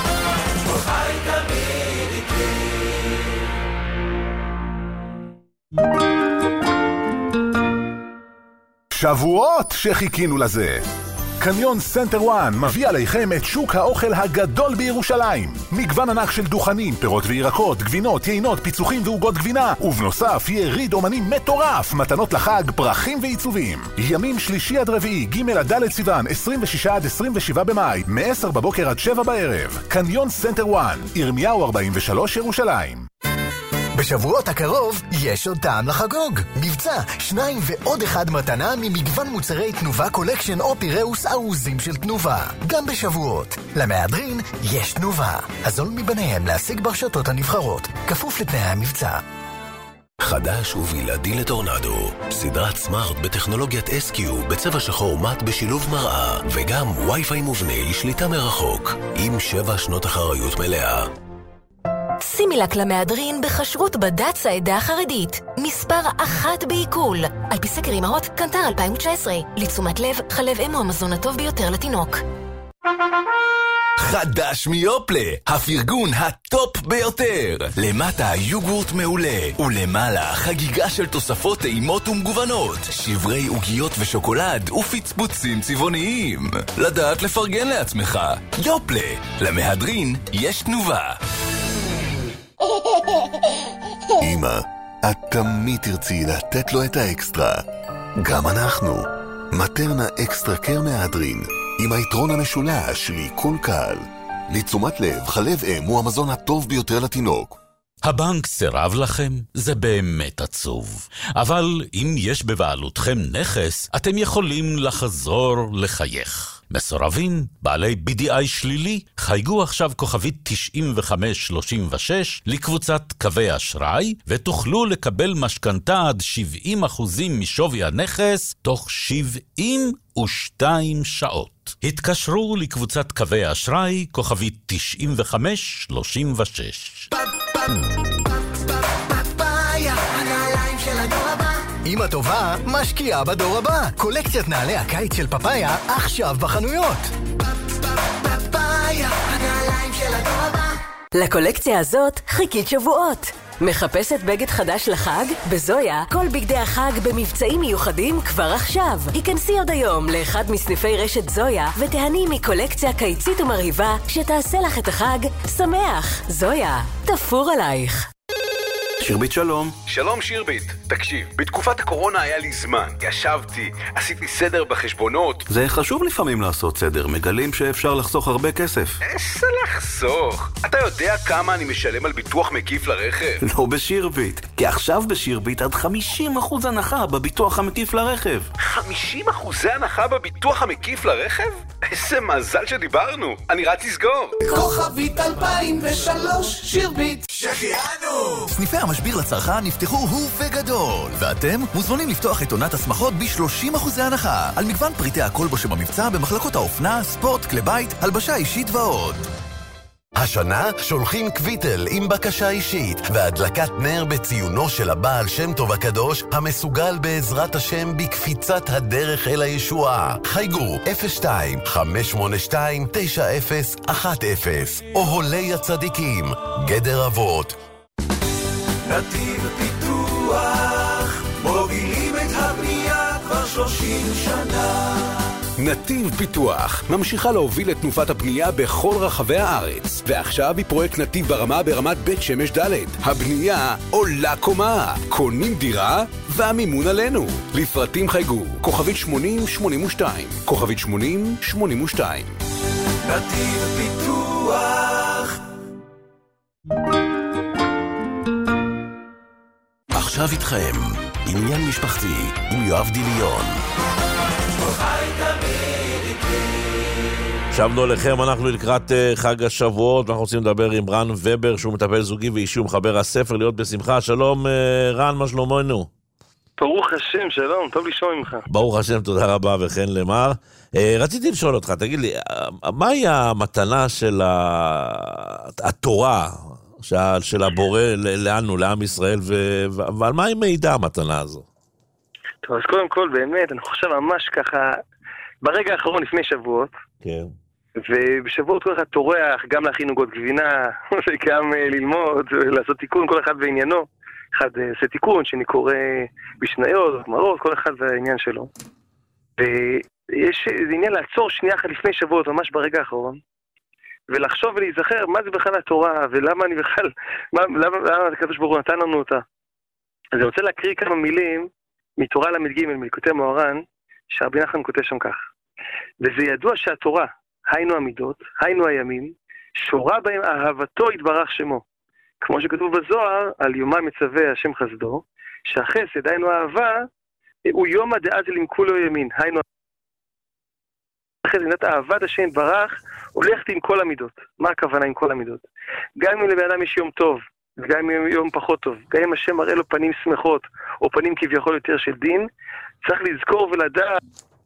שבועות שחיכינו לזה. קניון סנטר וואן מביא עליכם את שוק האוכל הגדול בירושלים. מגוון ענק של דוכנים, פירות וירקות, גבינות, יינות, פיצוחים ועוגות גבינה. ובנוסף, יריד אומנים מטורף, מתנות לחג, פרחים ועיצובים. ימים שלישי עד רביעי, ג' עד ד' סיוון, עשרים ושישה עד עשרים ושבעה במאי, מ-עשר בבוקר עד שבע בערב. קניון סנטר וואן, ירמיהו ארבעים ושלוש, ירושלים. בשבועות הקרוב יש עוד טעם לחגוג. מבצע, שניים ועוד אחד מתנה ממגוון מוצרי תנובה קולקשן או פיראוס ארוזים של תנובה. גם בשבועות. למהדרין יש תנובה. הזול מביניהם להשיג ברשתות הנבחרות. כפוף לתנאי המבצע. חדש ובלעדי לטורנדו, סדרת סמארט בטכנולוגיית אס קיו בצבע שחור מת בשילוב מראה, וגם וי-פיי מובנה לשליטה מרחוק, עם שבע שנות אחריות מלאה. סימילק למהדרין בחשרות בד"ץ העדה החרדית, מספר אחת בעיכול. על פי סקר אמהות, קנטר אלפיים תשע עשרה. לתשומת לב, חלב אם הוא המזון הטוב ביותר לתינוק. חדש מיופלה, הפרגון הטופ ביותר. למטה יוגורט מעולה, ולמעלה חגיגה של תוספות טעימות ומגוונות, שברי עוגיות ושוקולד ופצפוצים צבעוניים. לדעת לפרגן לעצמך. יופלה, למהדרין יש תנובה. אמא, את תמיד תרצי לתת לו את האקסטרה. גם אנחנו. מטרנה אקסטרה קר מהדרין, עם היתרון המשולש לעיכול קל. לתשומת לב, חלב אם הוא המזון הטוב ביותר לתינוק. הבנק סירב לכם? זה באמת עצוב. אבל אם יש בבעלותכם נכס, אתם יכולים לחזור לחייך. מסורבים, בעלי בי די איי שלילי, חייגו עכשיו כוכבית תשעים וחמש שלושים ושש לקבוצת קווי אשראי, ותוכלו לקבל משכנתה עד שבעים אחוזים משווי הנכס תוך שבעים ושתיים שעות. התקשרו לקבוצת קווי אשראי כוכבית תשעים וחמש שלושים ושש. אמא טובה משקיעה בדור הבא. קולקציית נעלי הקיץ של פפאיה עכשיו בחנויות. פפאיה, הנעליים של הדור הבא. לקולקציה הזאת חיכית שבועות. מחפשת בגד חדש לחג? בזויה, כל בגדי החג במבצעים מיוחדים כבר עכשיו. היכנסי עוד היום לאחד מסניפי רשת זויה ותהני מקולקציה קיצית ומרהיבה שתעשה לך את החג שמח. זויה, תפור עלייך. שירבית שלום. שלום שירבית. תקשיב, בתקופת הקורונה היה לי זמן. ישבתי, עשיתי סדר בחשבונות. זה חשוב לפעמים לעשות סדר, מגלים שאפשר לחסוך הרבה כסף. איזה לחסוך? אתה יודע כמה אני משלם על ביטוח מקיף לרכב? לא בשירבית, כי עכשיו בשירבית עד חמישים אחוז הנחה בביטוח המקיף לרכב. חמישים אחוז הנחה בביטוח המקיף לרכב? איזה מזל שדיברנו. אני רץ לסגור. כוכבית אלפיים ושלוש, שירבית. שחיינו! סניפי המשביר לצרכן נפתחו הוא וגדול, ואתם מוזמנים לפתוח את עונת השמחות ב-שלושים אחוזי הנחה על מגוון פריטי הכלבו שבמבצע במחלקות האופנה, ספורט, כלי בית, הלבשה אישית ועוד. השנה שולחים קוויטל עם בקשה אישית והדלקת נר בציונו של הבעל שם טוב הקדוש המסוגל בעזרת השם בקפיצת הדרך אל הישועה. חייגו אפס שתיים חמש שמונה שתיים תשע אפס אחת אפס או הולי הצדיקים, גדר אבות. נתיב פיתוח, מובילים את הבנייה כבר שלושים שנה. נתיב פיתוח ממשיכה להוביל את תנופת הבנייה בכל רחבי הארץ, ועכשיו היא פרויקט נתיב ברמה ברמת בית שמש ד'. הבנייה עולה קומה, קונים דירה והמימון עלינו. לפרטים חייגו כוכבית שמונים שמונים ושתיים, כוכבית שמונים שמונים ושתיים. נתיב פיתוח. עכשיו איתכם, עניין משפחתי עם יואב דיליון. שבנו לכם, אנחנו לקראת uh, חג השבועות, ואנחנו רוצים לדבר עם רן ובר, שהוא מטפל זוגי ואישי ומחבר הספר להיות בשמחה. שלום uh, רן, מה שלומנו? ברוך השם, שלום, טוב לשמוע ממך. ברוך השם, תודה רבה וכן למר. Uh, רציתי לשאול אותך, תגיד לי, uh, מהי המתנה של התורה, של, של הבורא לנו, לעם ישראל, ו- ועל מה היא מעידה המתנה הזו? טוב, אז קודם כל, באמת, אני חושב ממש ככה, ברגע האחרון לפני שבועות, כן. ובשבועות כל אחד תורח, גם להכין עוגות גבינה, וגם ללמוד, לעשות תיקון, כל אחד בעניינו. אחד עושה תיקון, שאני קורא בשניות, גמרות, כל אחד והעניין שלו. ויש עניין לעצור שנייה אחת לפני שבועות, ממש ברגע האחרון, ולחשוב ולהיזכר מה זה בכלל התורה, ולמה אני בכלל, מה, למה, למה הקדוש ברוך הוא נתן לנו אותה. אז אני רוצה להקריא כמה מילים מתורה למד ג' מליקוטי מוהר"ן, שרבי נחמן כותב שם כך. וזה ידוע שהתורה, היינו המידות, היינו הימים, שורה בהם אהבתו יתברך שמו, כמו שכתוב בזוהר, על יומם מצווה השם חסדו, שהחסד, היינו האהבה, הוא יומא דעזל עם כולו ימין. היינו חסד, אהבת השם ברח, הולכת עם כל המידות. מה הכוונה עם כל המידות? גם אם לבן אדם יש יום טוב, וגם אם יום פחות טוב, גם אם השם מראה לו פנים שמחות, או פנים כביכול יותר של דין, צריך לזכור ולדעת.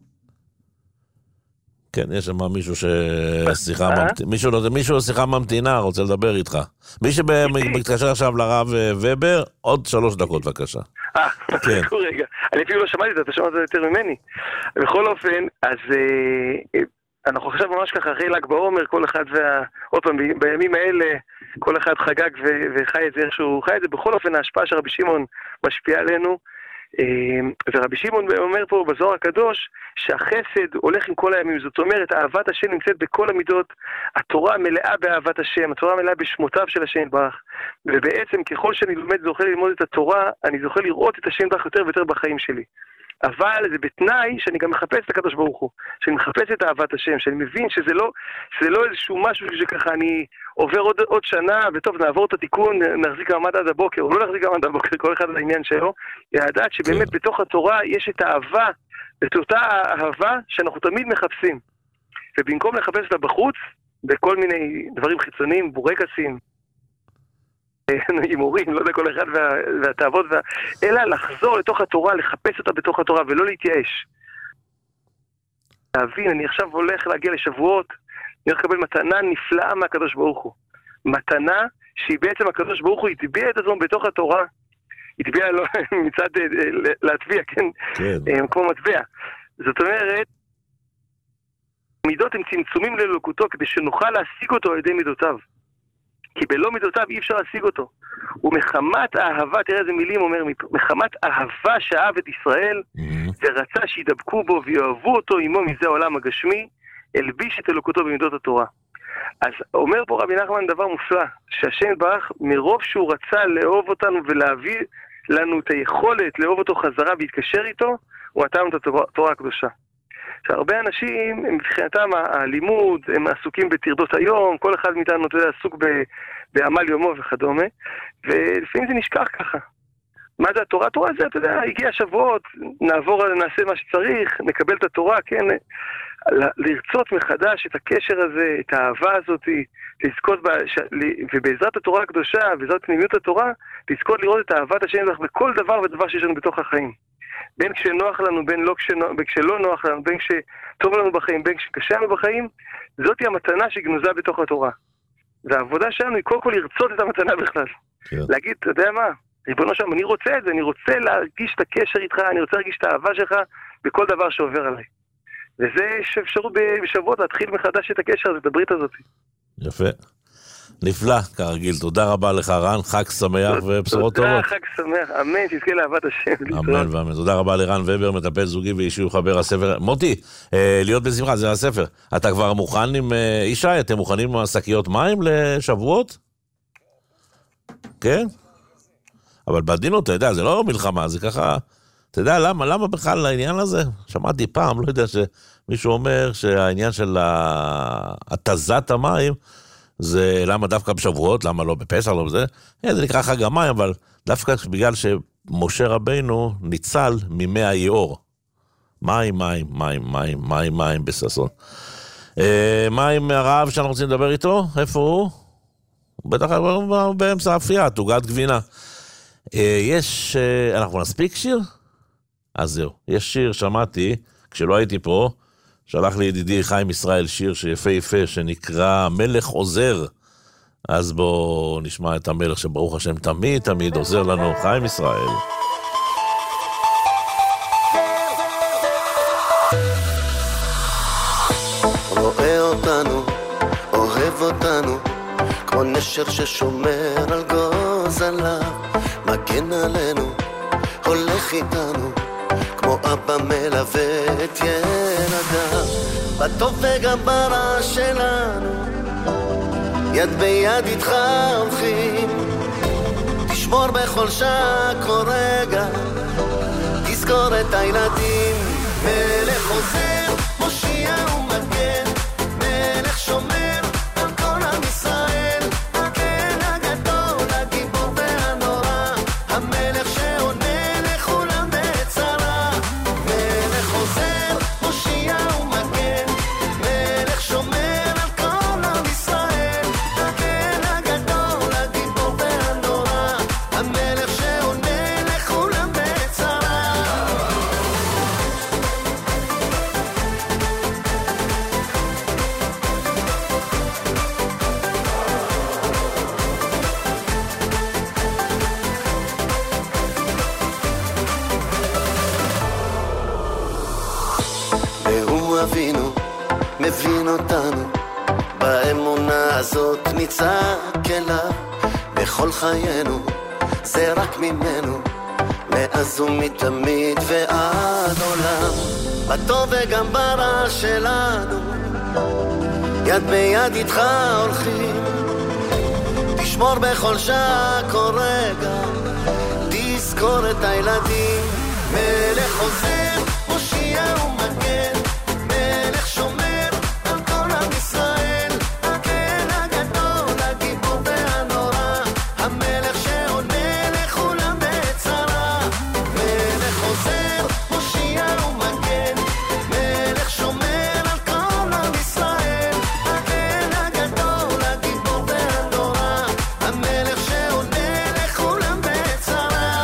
כן, יש שם מישהו ששיחה ממתינה, מישהו, מישהו שיחה ממתינה, רוצה לדבר איתך. מי שמתקשר עכשיו לרב ובר, עוד שלוש דקות, בבקשה. אה, חכו רגע. אני אפילו לא שמעתי את זה, אתה שמעת את זה יותר ממני. בכל אופן, אז אנחנו עכשיו ממש ככה, אחרי ל"ג בעומר, כל אחד, עוד פעם, בימים האלה, כל אחד חגג וחי את זה איכשהו, חי את זה. בכל אופן, ההשפעה של רבי שמעון משפיעה עלינו, ורבי שמעון אומר פה בזוהר הקדוש שהחסד הולך עם כל הימים, זאת אומרת אהבת השם נמצאת בכל המידות, התורה מלאה באהבת השם, התורה מלאה בשמותיו של השם ברך, ובעצם ככל שאני לומד זוכה ללמוד את התורה, אני זוכה לראות את השם ברך יותר ויותר בחיים שלי. אבל זה בתנאי שאני גם מחפש את הקדוש ברוך הוא, שאני מחפש את אהבת השם, שאני מבין שזה לא, שזה לא איזשהו משהו שככה אני עובר עוד, עוד שנה, וטוב, נעבור את התיקון, נחזיק מעמד עד הבוקר, או לא נחזיק מעמד עד הבוקר, כל אחד על העניין שלו, לדעת שבאמת בתוך התורה יש את האהבה, את אותה האהבה שאנחנו תמיד מחפשים. ובמקום לחפש אותה בחוץ, בכל מיני דברים חיצוניים, בורקסים, אימורים, לא יודע כל אחד וה, והתאבות, וה... אלא לחזור לתוך התורה, לחפש אותה בתוך התורה ולא להתייאש. להבין, אני עכשיו הולך להגיע לשבועות, אני הולך לקבל מתנה נפלאה מהקדוש ברוך הוא. מתנה שהיא בעצם הקדוש ברוך הוא הטביע את עצמו בתוך התורה, הטביע לו מצד להטביע, כן? כן. כמו מטבע. זאת אומרת, מידות הם צמצומים ללוקותו כדי שנוכל להשיג אותו על ידי מידותיו. כי בלא מידותיו אי אפשר להשיג אותו. ומחמת האהבה, תראה איזה מילים אומר, מחמת אהבה שאהב את ישראל, ורצה שידבקו בו ויאהבו אותו עמו מזה העולם הגשמי, אלביש את אלוקותו במידות התורה. אז אומר פה רבי נחמן דבר מופלא, שהשם יתברך מרוב שהוא רצה לאהוב אותנו ולהביא לנו את היכולת לאהוב אותו חזרה והתקשר איתו, הוא נתן את התורה הקדושה. שהרבה אנשים, מבחינתם הלימוד, הם עסוקים בתרדות היום, כל אחד מאיתנו, אתה יודע, עסוק בעמל יומו וכדומה, ולפעמים זה נשכח ככה. מה זה התורה? התורה זה, אתה יודע, הגיע שבועות, נעבור, נעשה מה שצריך, נקבל את התורה, כן, לרצות מחדש את הקשר הזה, את האהבה הזאת, לזכות, בה, ש... ובעזרת התורה הקדושה, בעזרת פנימיות התורה, לזכות לראות את אהבת השם בכל דבר ודבר שיש לנו בתוך החיים. בין כשנוח לנו, בין לא כשנוח, בין כשלא נוח לנו, בין כשטוב לנו בחיים, בין כשקשה לנו בחיים, זאת היא המתנה שגנוזה בתוך התורה. והעבודה שלנו היא קודם כל לרצות את המתנה בכלל. כן. להגיד, אתה יודע מה? ריבונו שם, אני רוצה את זה, אני רוצה להרגיש את הקשר איתך, אני רוצה להרגיש את האהבה שלך בכל דבר שעובר עליי. וזה יש אפשרות בשבועות להתחיל מחדש את הקשר הזה, את הברית הזאת. יפה. נפלא, כרגיל. תודה רבה לך, רן. חג שמח ובשורות טובות. תודה, חג שמח. אמן, תזכה לאהבת השם. אמן ואמן. תודה רבה לרן ובר, מטפל זוגי ואישי וחבר הספר. מוטי, להיות בשמחה, זה הספר. אתה כבר מוכן עם אישה? אתם מוכנים עם שקיות מים לשבועות? כן? אבל בדינו, אתה יודע, זה לא מלחמה, זה ככה... אתה יודע, למה, למה בכלל לעניין הזה? שמעתי פעם, לא יודע שמישהו אומר שהעניין של התזת המים, זה למה דווקא בשבועות, למה לא בפסח, לא בזה, זה נקרא חג המים, אבל דווקא בגלל שמשה רבינו ניצל ממי היאור. מים, מים, מים, מים, מים, מים בססון. מים הרעב שאנחנו רוצים לדבר איתו, איפה הוא? בטח באמצע אפייה, תוגת גבינה. יש, אנחנו נספיק שיר? אז זהו, יש שיר, שמעתי, כשלא הייתי פה, שלח לי ידידי חיים ישראל שיר שיפה יפה, שנקרא מלך עוזר. אז בואו נשמע את המלך שברוך השם תמיד תמיד עוזר לנו, חיים ישראל. רואה אותנו, אוהב אותנו, כמו נשר ששומר על גוזליו, מגן עלינו, הולך איתנו, כמו אבא מלווה את ילדיו, בטוב וגם ברע שלנו, יד ביד איתך הולכים, תשמור בכל שעה כל רגע, תזכור את הילדים. מלך עוזר, מושיע ומגן, מלך שומר על כל עם ישראל, כן הגדול הגדול. והוא אבינו מבין אותנו, באמונה הזאת נצעק אליו, בכל חיינו זה רק ממנו, מאז ומתמיד ועד עולם, בטוב וגם ברע שלנו, יד ביד איתך הולכים, תשמור בכל שעה כל רגע, תזכור את הילדים, מלך חוזר, מושיע ומגן, מלך שומר על כל עם ישראל, הכן הגדול, הגיבור והנורא, המלך שעונה לכולם בצרה, מלך חוזר, מושיע ומגן, מלך שומר על כל עם ישראל, הכן הגדול, הגיבור והנורא, המלך שעונה לכולם בצרה.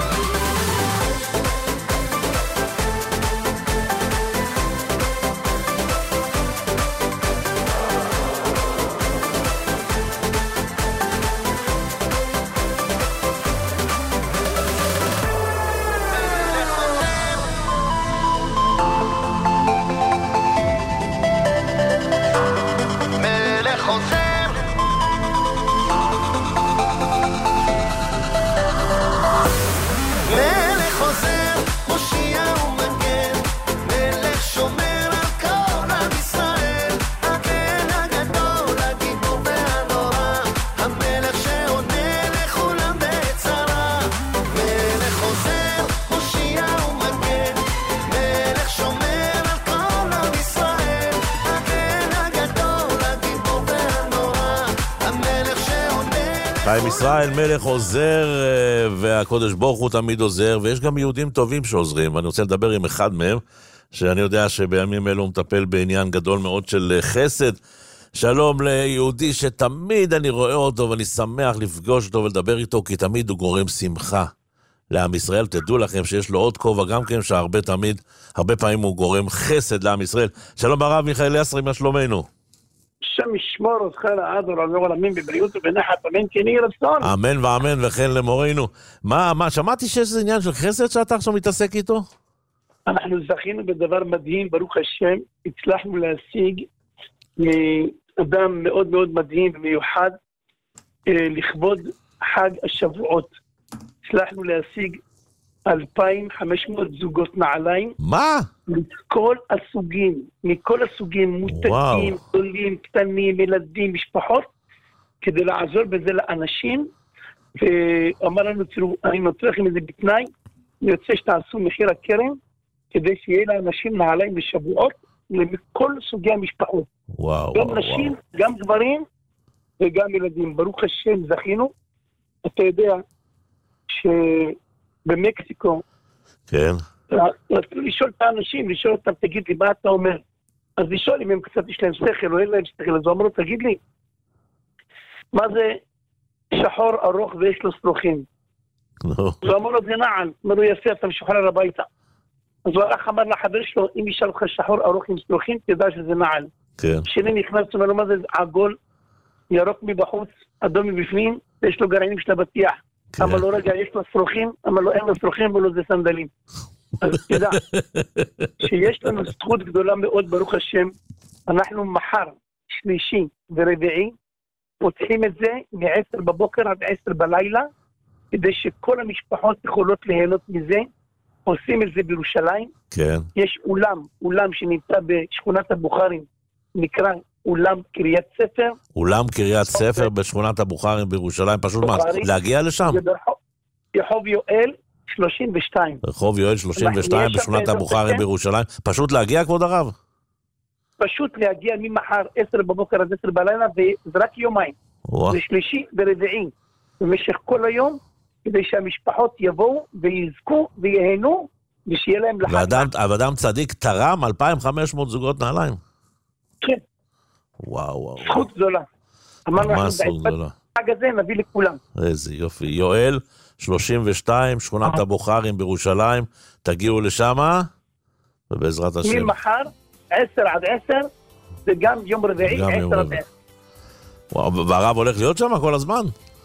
מלך חוזר, מלך חוזר, מושיע ומגן, מלך שומר על כל עם ישראל, הכן הגדול, הגיבור והנורא, המלך שעונה לכולם בצרה, מלך חוזר, מושיע ומגן, מלך שומר על כל עם ישראל, הכן הגדול, הגיבור והנורא, המלך שעונה. חיים ישראל מלך עוזר, אה, והקודש ברוך הוא תמיד עוזר, ויש גם יהודים טובים שעוזרים, ואני רוצה לדבר עם אחד מהם, שאני יודע שבימים אלו הוא מטפל בעניין גדול מאוד של אה, חסד. שלום ליהודי שתמיד אני רואה אותו ואני שמח לפגוש אותו ולדבר איתו, כי תמיד הוא גורם שמחה לעם ישראל. תדעו לכם שיש לו עוד כובע גם כן, שהרבה תמיד, הרבה פעמים הוא גורם חסד לעם ישראל. שלום הרב מיכאל יסרי, מה שלומנו? השם ישמור אותך לעד ולעולמי עולמים בבריאות ובנחת, אמן כן יהי רצון. אמן ואמן וכן למורנו. מה, מה, שמעתי שיש איזה עניין של חסד שאתה עכשיו מתעסק איתו? אנחנו זכינו בדבר מדהים, ברוך השם, הצלחנו להשיג מאדם מאוד מאוד מדהים ומיוחד, אה, לכבוד חג השבועות. הצלחנו להשיג אלפיים וחמש מאות זוגות נעליים. מה? מכל הסוגים, מכל הסוגים, מותגים, גדולים, קטנים, ילדים, משפחות, כדי לעזור בזה לאנשים, ואמר לנו, תראו, אני נותן לכם איזה בתנאי, אני רוצה שתעשו מחיר הקרן, כדי שיהיה לאנשים נעליים בשבועות, למכל סוגי המשפחות. וואו, גם וואו, נשים, וואו. גם גברים, וגם ילדים. ברוך השם, זכינו. אתה יודע, שבמקסיקו, כן. רצינו לשאול את האנשים, לשאול אותם, תגיד לי, מה אתה אומר? אז לשאול אם הם קצת יש להם שכל או אין להם שכל, אז הוא אמר לו, תגיד לי, מה זה שחור ארוך ויש לו שרוכים? הוא אמר לו, זה נעל. אמר לו, יפה, אתה משוחרר הביתה. אז הוא הלך, אמר לחבר שלו, אם ישאל אותך שחור ארוך עם שרוכים, תדע שזה נעל. כן. שני נכנס, אומר לו, מה זה עגול, ירוק מבחוץ, אדום מבפנים, ויש לו גרעינים של הבטיח. אמר לו, רגע, יש לו שרוכים? אמר לו, אין לו שרוכים, אמר לו, זה סנדלים. אז תדע, שיש לנו זכות גדולה מאוד, ברוך השם, אנחנו מחר, שלישי ורביעי, פותחים את זה מ-עשר בבוקר עד עשר בלילה, כדי שכל המשפחות יכולות ליהנות מזה, עושים את זה בירושלים. כן. יש אולם, אולם שנמצא בשכונת הבוכרים, נקרא אולם קריית ספר. אולם קריית ספר בשכונת הבוכרים בירושלים, פשוט מה, להגיע לשם? רחוב יואל שלושים ושתיים. רחוב יואל שלושים ושתיים בשכונת הבוכרים בירושלים, פשוט להגיע, כבוד הרב? פשוט להגיע ממחר עשר בבוקר עד עשר בלילה, וזה רק יומיים. זה שלישי ורביעי, במשך כל היום, כדי שהמשפחות יבואו ויזכו ויהנו, ושיהיה להם לחג. ואדם צדיק תרם אלפיים וחמש מאות זוגות נעליים. כן. וואו, וואו. זכות גדולה. אמרנו, ממש זכות גדולה. החג הזה נביא לכולם. איזה יופי. יואל שלושים ושתיים, שכונת הבוכרים בירושלים, תגיעו לשם, ובעזרת השם. ממחר, עשר עד עשר, וגם יום רביעי, עשר עד עשר. וואו, והרב הולך להיות שם כל הזמן?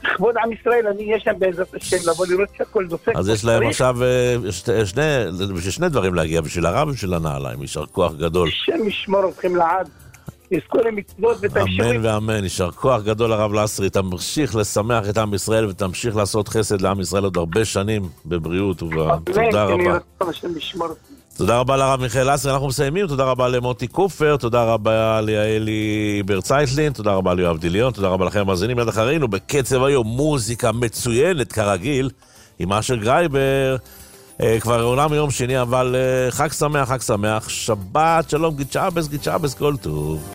לכבוד עם ישראל, אני יש להם בעזרת השם לבוא לראות שהכל דופק. אז יש להם עכשיו שני, שני דברים להגיע, בשביל הרב ובשביל הנעליים, יישר כוח גדול. השם ישמור אתכם לעד, יזכו למצוות ותמשיכו. אמן ואמן, יישר כוח גדול הרב לסרי, תמשיך לשמח את עם ישראל ותמשיך לעשות חסד לעם ישראל עוד הרבה שנים בבריאות ותודה רבה. השם ישמור אתכם. תודה רבה לרב מיכאל לסרי, אנחנו מסיימים, תודה רבה למוטי קופר, תודה רבה ליעלי ברצייטלין, תודה רבה ליואב דיליון, תודה רבה לכם המאזינים, מיד אחרינו בקצב היום מוזיקה מצוינת כרגיל עם אשר גרייבר, אה, כבר עולם יום שני, אבל אה, חג שמח, חג שמח, שבת, שלום, גיט שבס, גיט שבס, כל טוב.